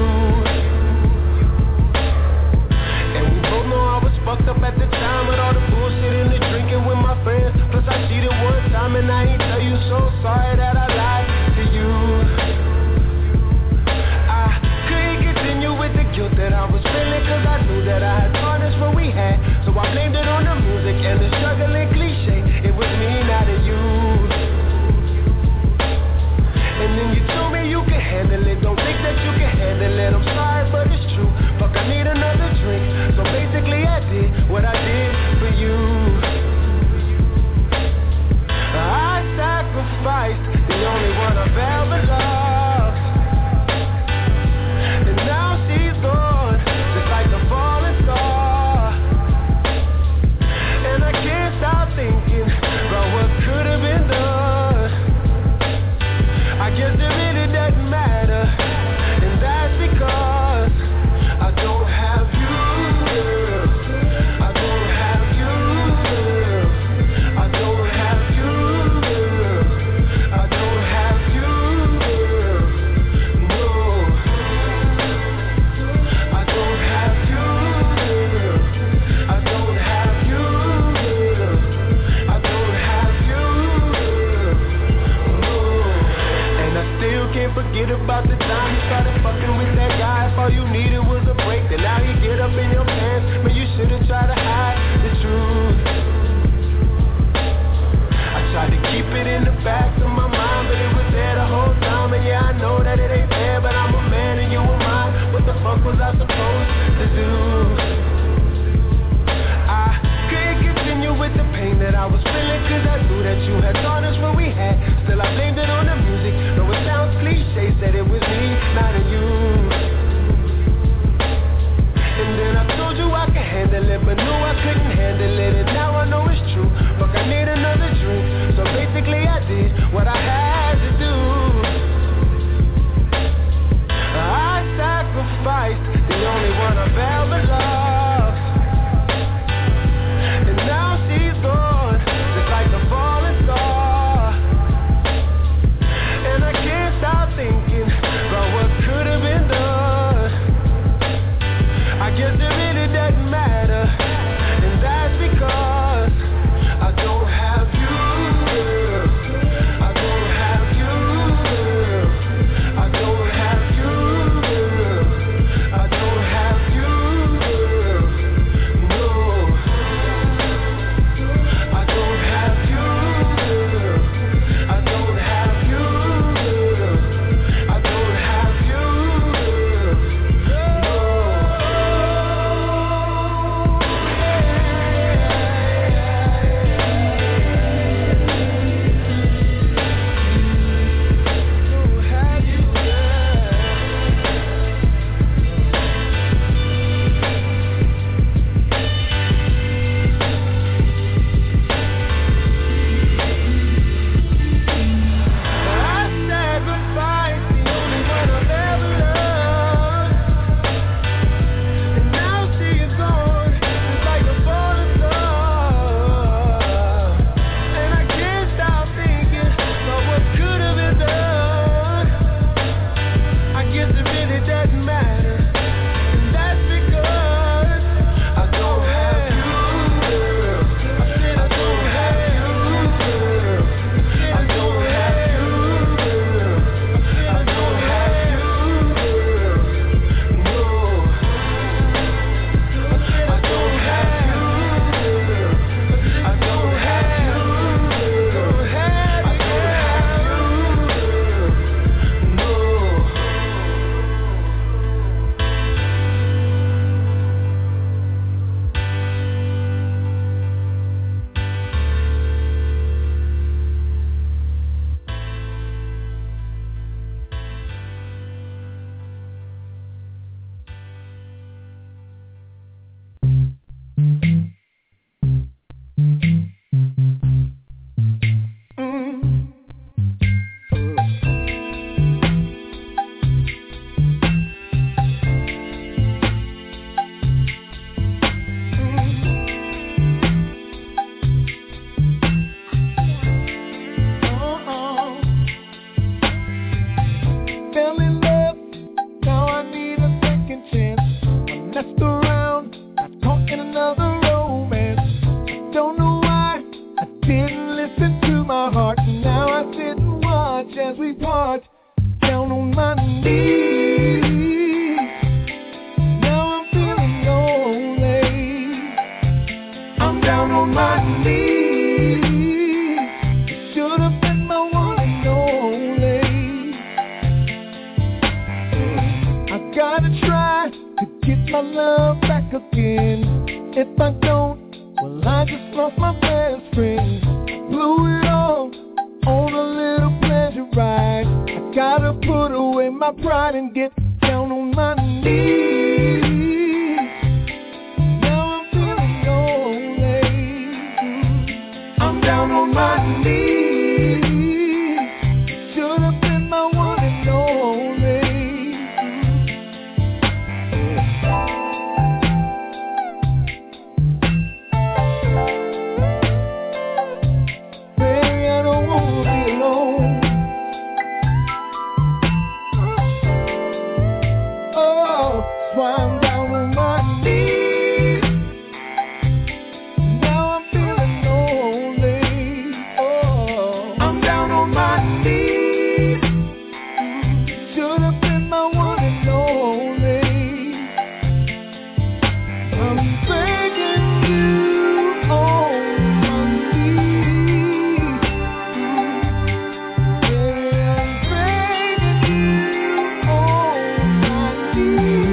And we both know I was fucked up at the time with all the bullshit and the drinking with my friends. Plus I cheated one time and I ain't tell you so sorry that I lied to you. I couldn't continue with the guilt that I was feeling, cause I knew that I had tarnished what we had. So I blamed it on the music and the struggling cliche. It was me, not you. And then you told me you can handle it. Don't think that you can handle it. I'm sorry, but it's true. Fuck, I need another drink. So basically I did what I did for you. I sacrificed the only one I've ever loved. And now she's gone, just like the falling star. And I can't stop thinking about what could have been done. I guess it really doesn't matter, and that's because I don't have you, girl. I don't have you, girl. I don't have you, girl. I don't have you, girl. No. I don't have you, girl. I don't have you, girl. I don't have you, girl. No. And I still can't forget about the time you started fucking with that guy. If all you needed was a break, then now you get up in your pants. Man, you should've tried to hide the truth. I tried to keep it in the back of my mind, but it was there the whole time. And yeah, I know that it ain't fair, but I'm a man and you were mine. What the fuck was I supposed to do? I couldn't continue with the pain that I was feeling, cause I knew that you had tarnished what we had. Still I blamed it on the music. Though it sounds cliche, said it was me, not you. And then I told you I could handle it, but knew I couldn't handle it. And now I know it's true. Fuck, I need another drink. So basically I did what I as we part, down on my knees. Now I'm feeling lonely. I'm down on my knees. You should have been my one and only. I gotta try to get my love back again. If I don't, well, I just lost my best friend. Blew it all on a little pleasure ride. I gotta put away my pride and get down on my knees. Now I'm feeling lonely. I'm down on my knees. Should have been my one and only. Why I'm down on my knees. Now I'm feeling lonely. Oh, I'm down on my knees. Should have been my one and only. I'm begging you on my knees. Yeah, I'm begging you on my knees.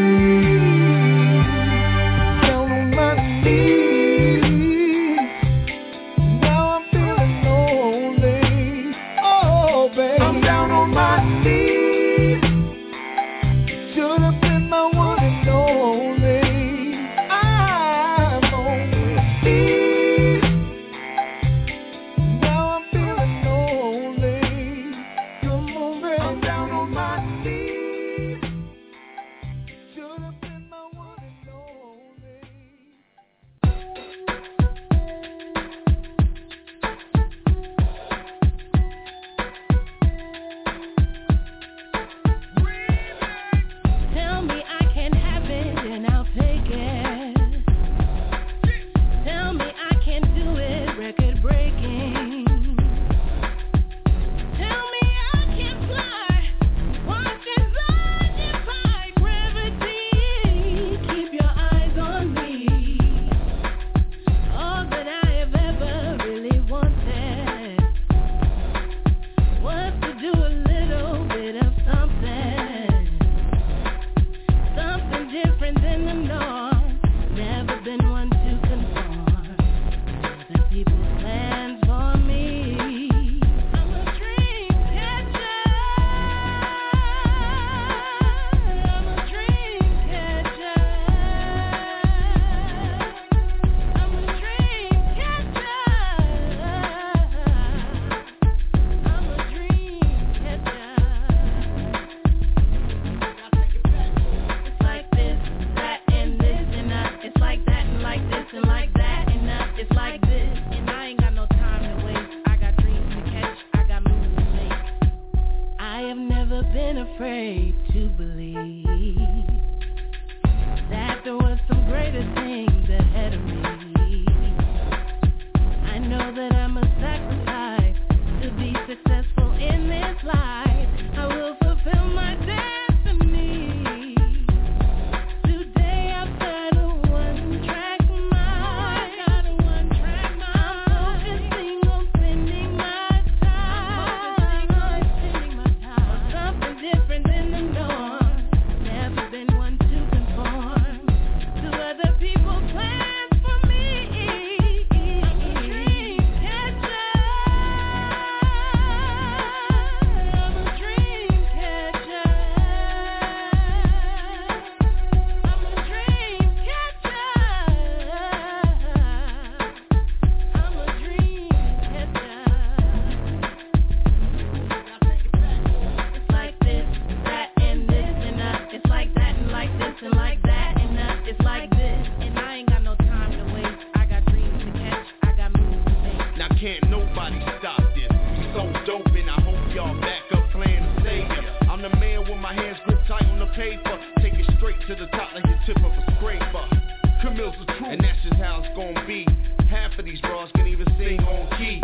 paper, take it straight to the top like the tip of a scraper. Camille's the truth, and that's just how it's gonna be. Half of these bras can even sing on key.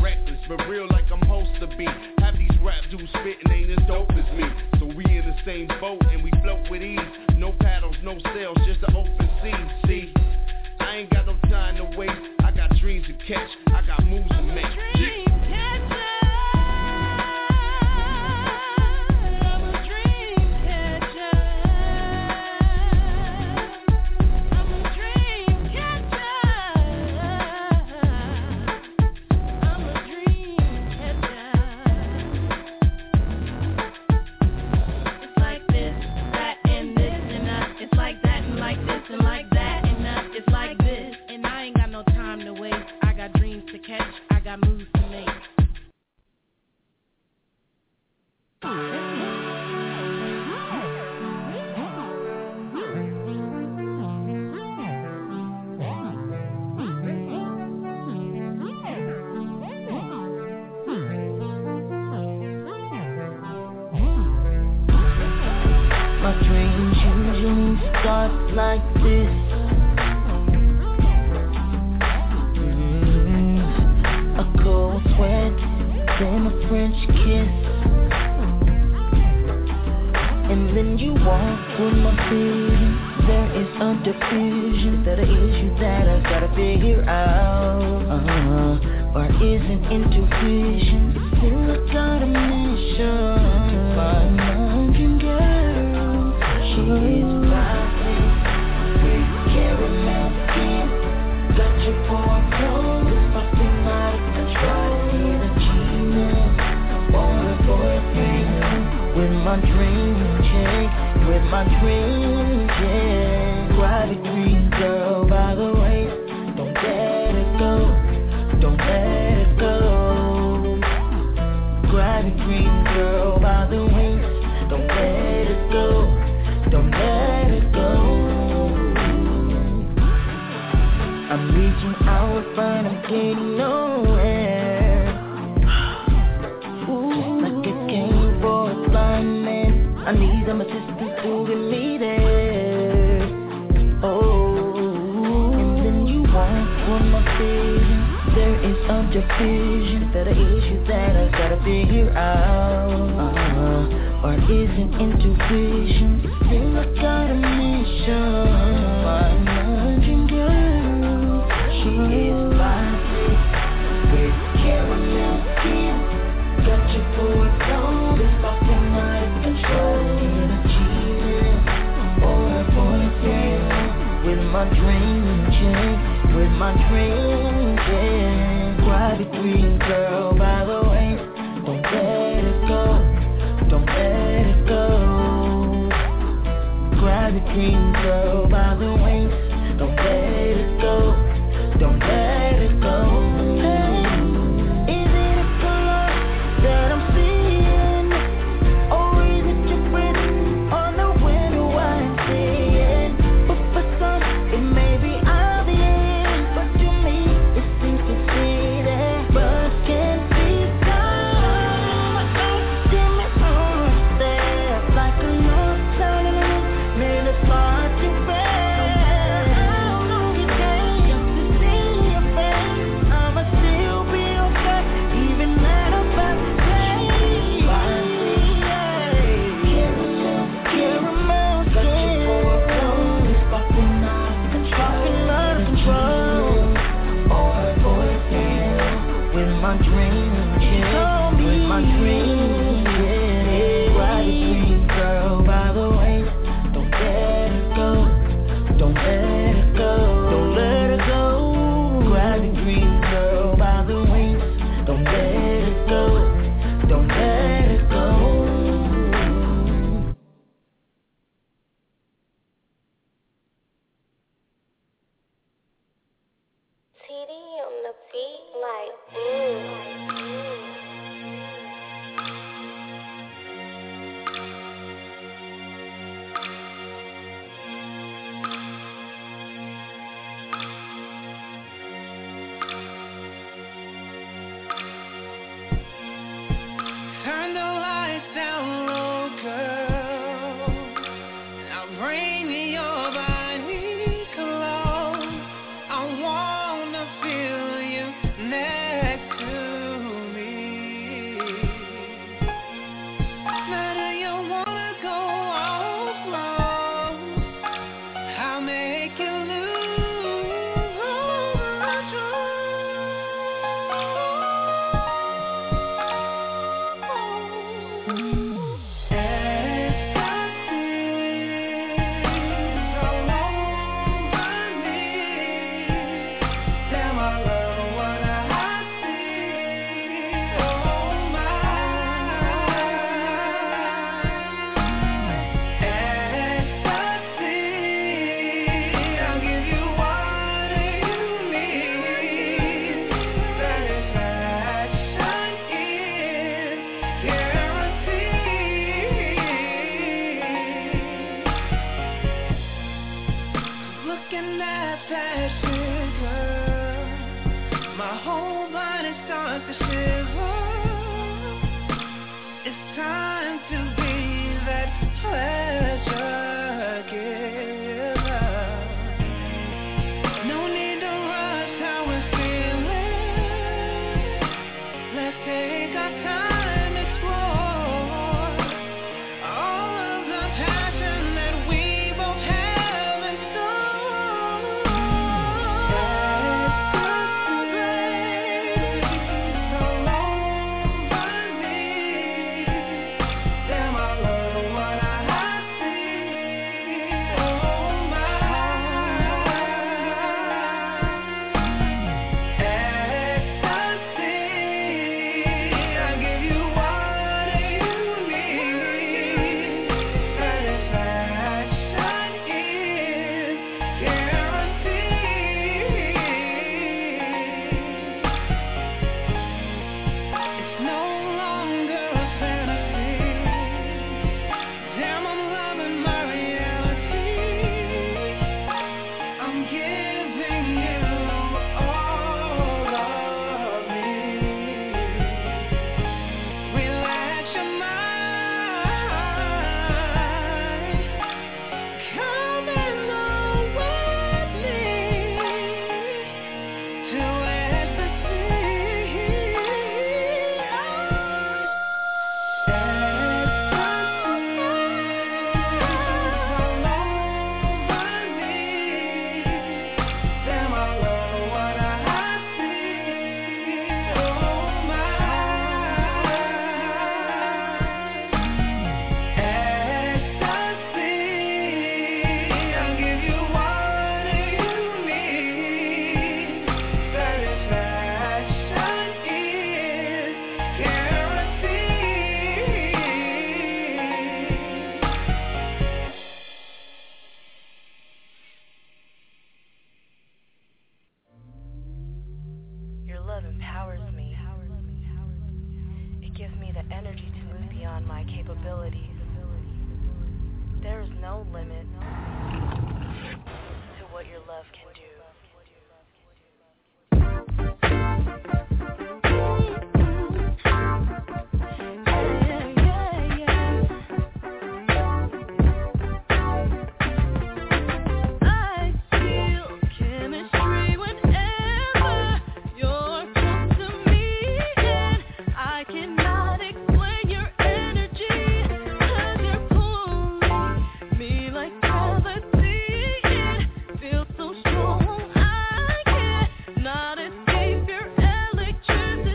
reckless, but real like I'm supposed to be. Have these rap dudes spitting ain't as dope as me. So we in the same boat and we float with ease. No paddles, no sails, just an open sea. See, I ain't got no time to waste. I got dreams to catch, I got moves to make. Yeah. Like this, mm-hmm. A cold sweat, then a French kiss, and then you walk with my feelings. There is a diffusion, that an issue that I gotta figure out, uh-huh. Or is it intuition? Still I got a mission to find my dream girl. She is fine. Caramel skin, got you for a clothes, it's popping out of control. Need a G-man, want a boyfriend, with my dream chick, with my dream chick. Grab it, green girl by the waist, don't let it go, don't let it go. Grab it, green girl by the waist, don't let it go, don't let it go. I'm reaching out, but I'm getting nowhere. Ooh, just like a game for a blind man, I need some assistance to get me there. Oh, and then you walk for my vision. There is a division, that an issue that I gotta figure out, uh-huh. Or is it intuition? Still I got a mission to find my dream girl. She is spicy, with caramel skin, got you for a clothes, it's popping out of control. Need a G-man, or a boyfriend, with my dream chick, with my dream chick. Grab it, green girl by the waist, don't let it go, don't let it go. Grab it, green girl by the waist, don't let it go, don't let it go. Is it a color that I'm seeing, or is it your breath on the window I'm seeing? But for some, it may be obvious, but to me, it seems to see that but can't see come. Give me some there, like a love sound, made us far too bad. You can't just to see Feel so strong, I cannot escape your electricity.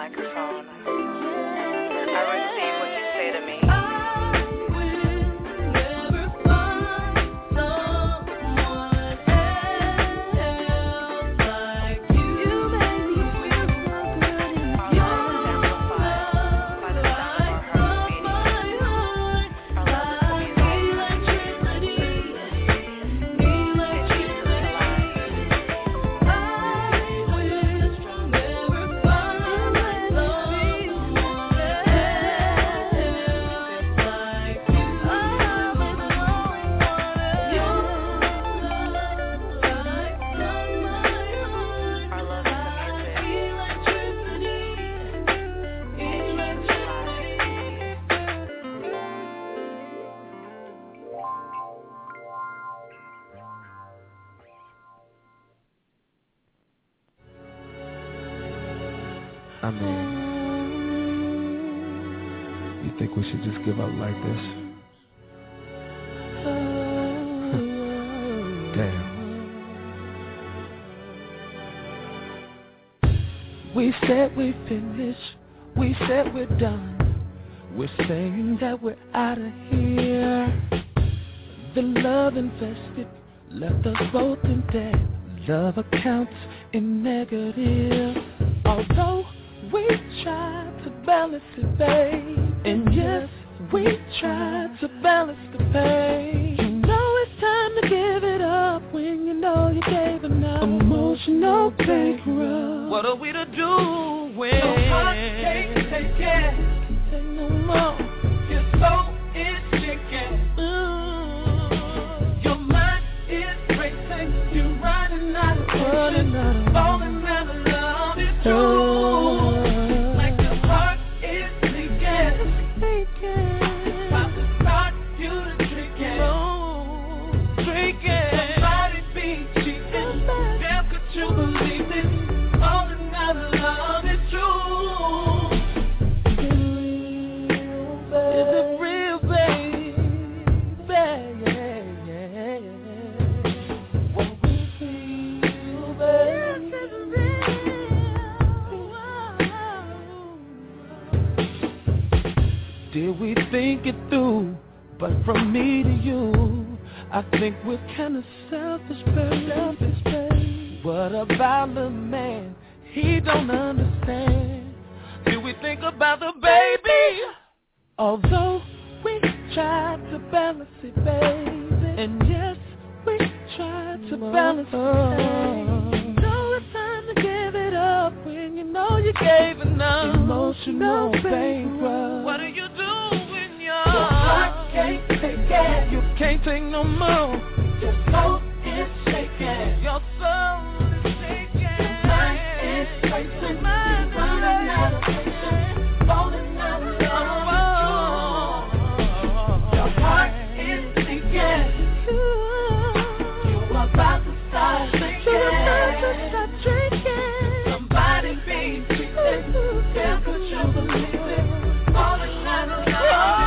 microphone. I receive what you say to me. I mean, you think we should just give up like this? Damn. We said we finished, we said we're done. We're saying that we're out of here. The love invested left us both in debt. Love accounts in negative. Although we tried to balance it, babe. And yes, we tried to balance the pain. You know it's time to give it up when you know you gave enough. Emotional bankrupt. What are we to do when no heart can't take it? Take no more. Your soul is shaking. Mm. Your mind is racing. You're running out of patience. Falling out of love is true. Did we think it through? But from me to you, I think we're kinda selfish, baby. Selfish, baby. What about the man? He don't understand. Did we think about the baby? Although we tried to balance it, baby. And yes, we tried to balance it. No, it's time to give it up when you know you gave enough. Emotional bankrupt. What do you do? Your heart can't take it. You can't take no more. Your soul is shaking. Your soul is shaking. Your mind is racing. Mind running out of patience. Falling out of love. Your heart is sinking. You're about to start shaking. You're about to start drinking. Somebody be cheating. Girl, could you believe it? Falling out of love.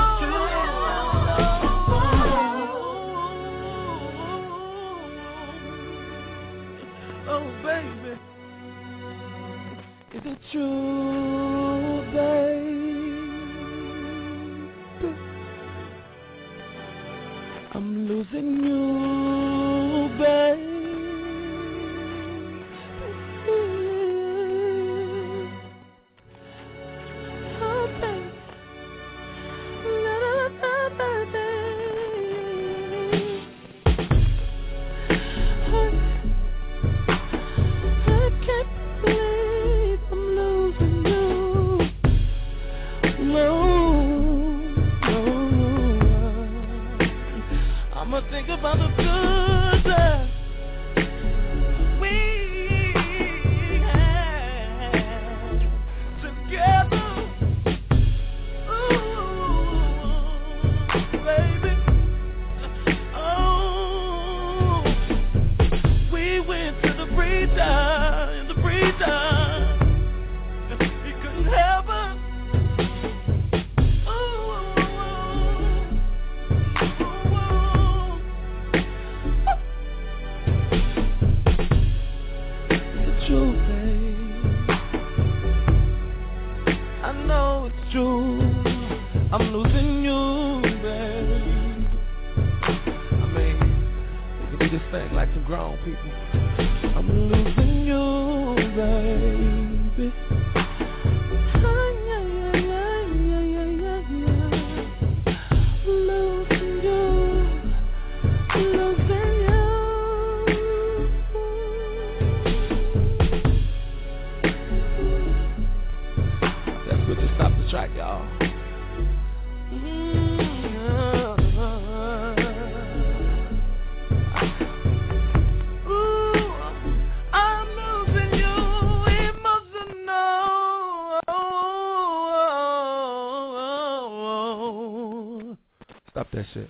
Is it true, babe? I'm losing you, babe. Oh, babe. La, la, la, la, baby. I can't believe I'm losing you. No, no. I'ma think about true. I'm losing you, baby. I mean, we can do this thing like some grown people. I'm losing you, baby. Losing you, losing you. That's good to stop the track, y'all. Stop that shit.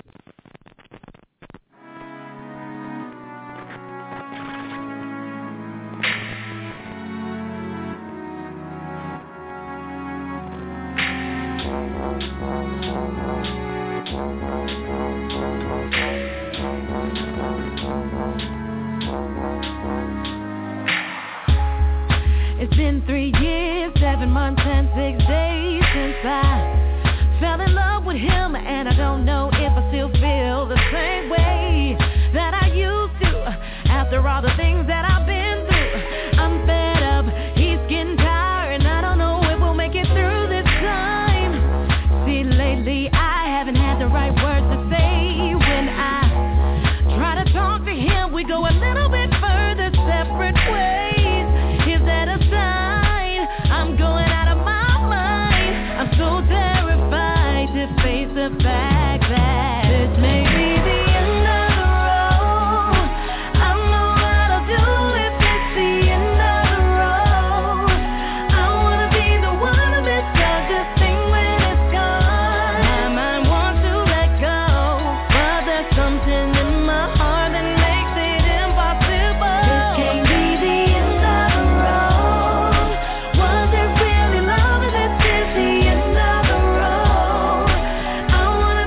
It's been three years, seven months, and six days since I fell in love with him, and I don't know if I still feel the same way that I used to. After all the things that I've been through, I'm fed up, he's getting tired, and I don't know if we'll make it through this time. See, lately I haven't had the right words to say. When I try to talk to him, we go a little bit further separate ways. Is that a sign? I'm going out of my mind. I'm so terrified to face the fact that this may be the end of the road. I don't know what I'll do if it's the end of the road. I wanna be the one to miss out this thing when it's gone. My mind wants to let go, but there's something in my heart that makes it impossible. This can't be the end of the road. Was it really love? This is the end of the road. I wanna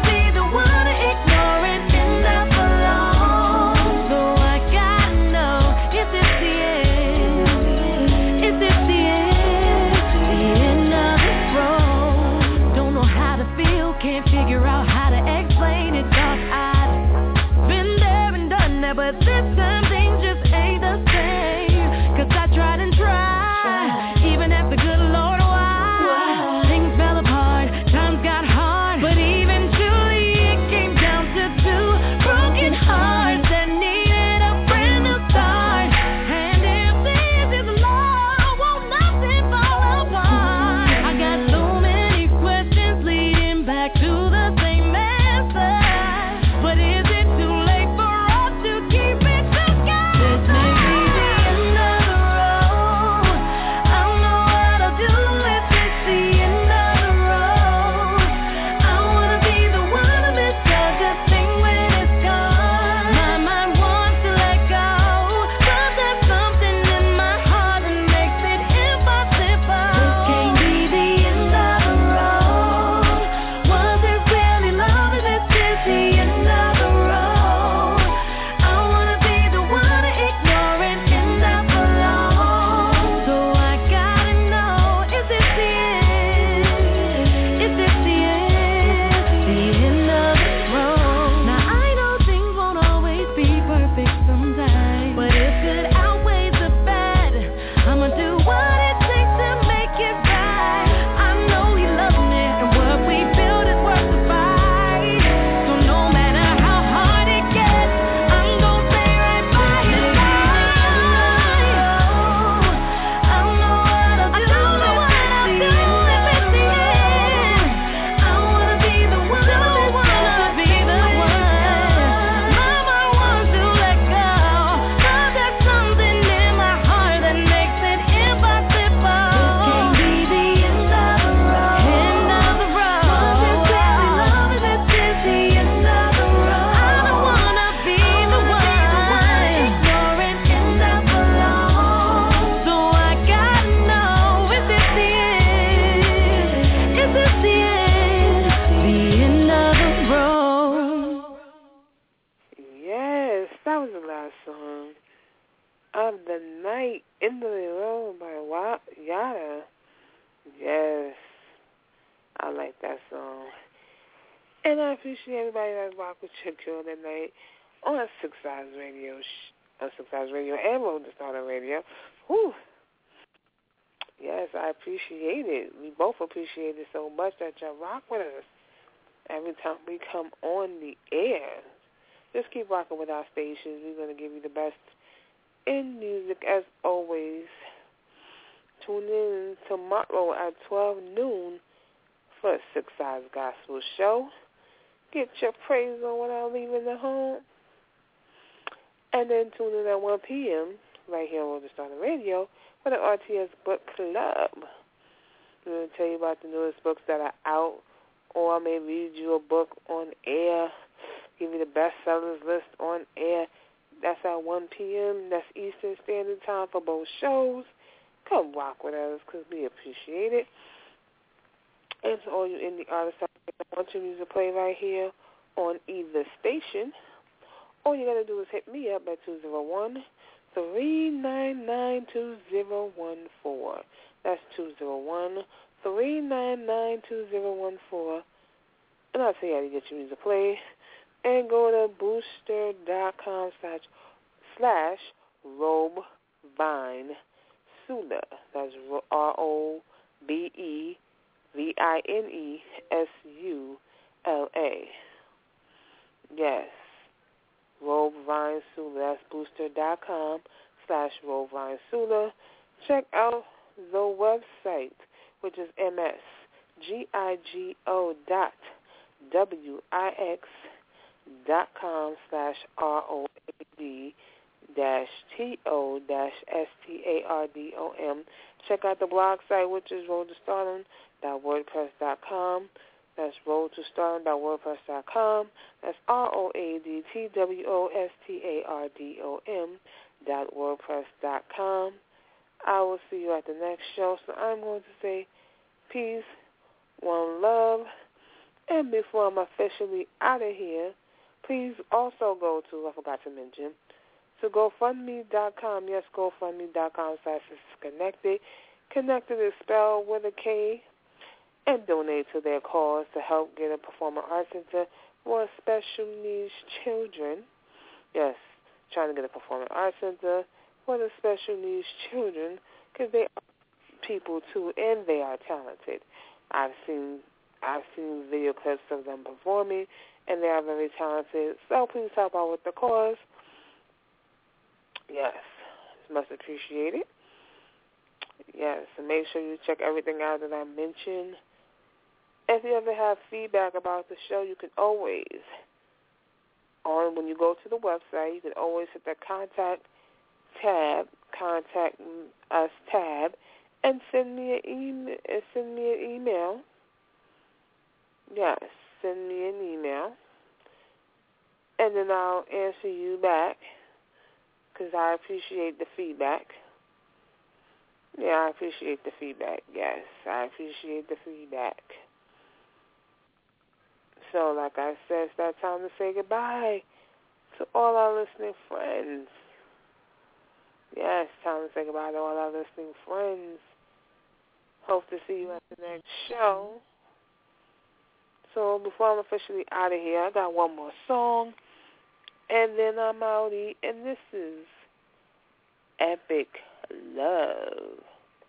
that song. And I appreciate everybody that rocked with your girl tonight on Six Eyes Radio, on Six Eyes Radio and Road to Stardom Radio. Whew. Yes, I appreciate it. We both appreciate it so much that y'all rock with us every time we come on the air. Just keep rocking with our stations. We're going to give you the best in music as always. Tune in tomorrow at twelve noon for a Six Eyes Gospel Show. Get your praise on without leaving the home. And then tune in at one p.m. right here on the Stardom Radio for the R T S Book Club. I'm going to tell you about the newest books that are out, or I may read you a book on air, give you the bestsellers list on air. That's at one p.m. That's Eastern Standard Time for both shows. Come rock with us because we appreciate it. And to all you indie artists out there that want your music play right here on either station, all you got to do is hit me up at two oh one, three nine nine, two oh one four. That's two oh one, three nine nine, two oh one four. And I'll tell you how to get your music played. And go to booster.com slash, slash Robe Vine Sula. That's R O B E V I N E S U L A. Yes. Robe Vine Sula. That's booster.com slash Robe Vine Sula. Check out the website, which is M S G I G O dot W I X dot com slash R O A D dash T O dash S T A R D O M. Check out the blog site, which is road to stardom dot wordpress dot com. That's road to stardom dot wordpress dot com. That's R O A D T W O S T A R D O M dot wordpress dot com. I will see you at the next show. So I'm going to say peace, one love. And before I'm officially out of here, please also go to, I forgot to mention, to GoFundMe dot com. Yes, GoFundMe dot com slash Connected. Connected is spelled with a K. And donate to their cause to help get a performing arts center for special needs children. Yes, trying to get a performing arts center for the special needs children because they are people too and they are talented. I've seen I've seen video clips of them performing and they are very talented. So please help out with the cause. Yes, it's much appreciated. Yes, and make sure you check everything out that I mentioned. If you ever have feedback about the show, you can always, on when you go to the website, you can always hit the contact tab, contact us tab, and send me an email. Send me an email. Yes, send me an email, and then I'll answer you back because I appreciate the feedback. Yeah, I appreciate the feedback. Yes, I appreciate the feedback. So, like I said, it's that time to say goodbye to all our listening friends. Yes, time to say goodbye to all our listening friends. Hope to see you at the next show. So, before I'm officially out of here, I got one more song, and then I'm outie, and this is Epic Love.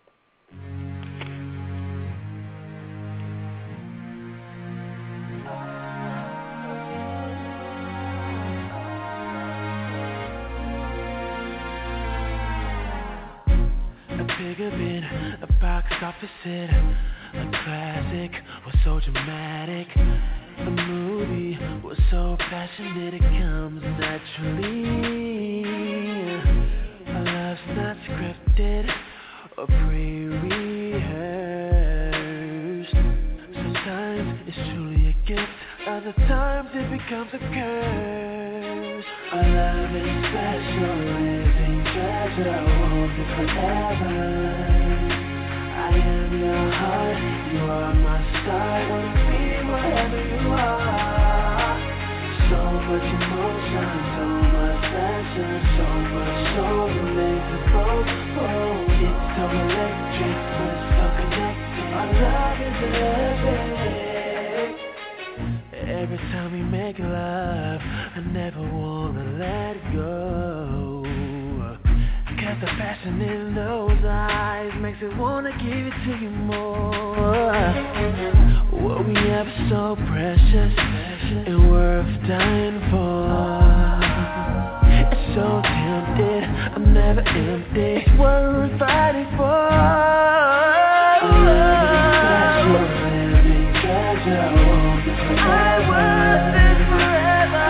Bigger bit, a box office hit, a classic was so dramatic, a movie was so passionate it comes naturally. Our love's not scripted or pre-rehearsed. Sometimes it's truly a gift, other times it becomes a curse. Our love is special, living treasure, I want it forever. I am your heart, you are my star, wanna be wherever you are. So much emotion, so much passion, so much soul to make the both flow. It's so electric, but so connected. Our love is epic. Every time we make love, I never wanna let go. Cause the passion in those eyes makes it wanna give it to you more. What we have is so precious and worth dying for. It's so tempted, I'm never empty. It's worth fighting for. I want this forever.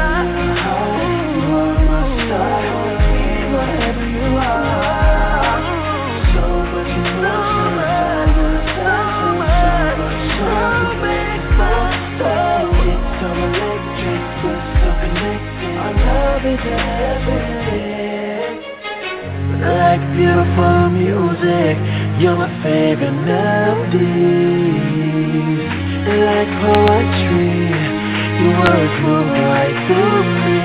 You are my star, be whatever you are. So much emotion, so much, so much fun. It's so electric, we're so connected. Our love is epic, like beautiful music. You're my favorite melody. Like poetry, your words move right through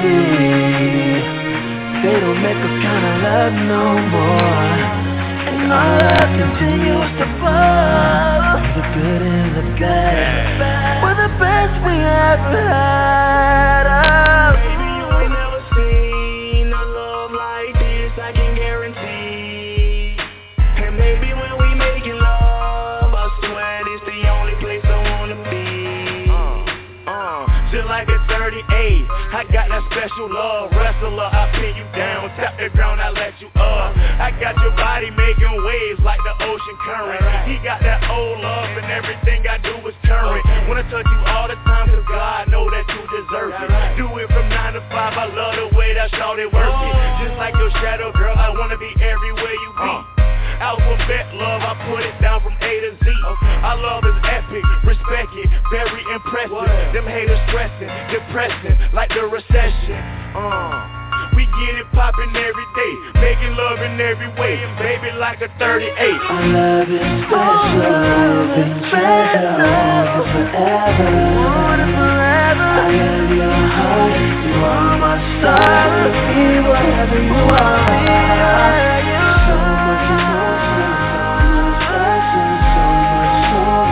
me. They don't make us kinda love no more, and our love continues to fall. The good and the bad, we're the best we ever had. Oh. Baby, you ain't never seen a love like this, I can guarantee. And maybe when we making love, I swear this the only place I wanna be. Uh, uh, just like a thirty-eight, I got that special love. Wrestler, I pin you down, tap the ground, I let you up. I got your body making waves like the ocean current. He got that old love and everything I do is current. Wanna touch you all the time cause God know that you deserve it. Do it from nine to five, I love the way that shawty work it. Just like your shadow, girl, I wanna be everywhere you be. Alphabet love, I put it down from A to Z. Our love is epic, respect it, very impressive. Them haters stressing, depressing, like the recession. Uh, we get it poppin' every day, making love in every way, baby like a thirty-eight. Our love is special, love is special, love is forever, want it forever. I am your heart, you are my star, be whatever you are. So much emotion, so much passion, so much soul,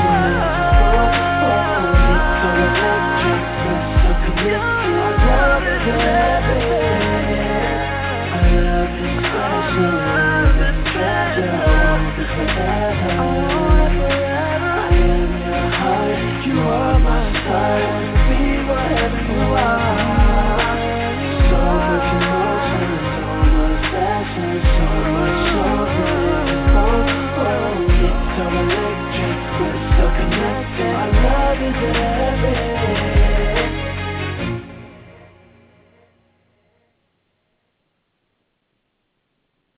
it's so electric, we're so connected. Our love is epic, our love is special, love is special, love is forever. I am your heart, you are my star.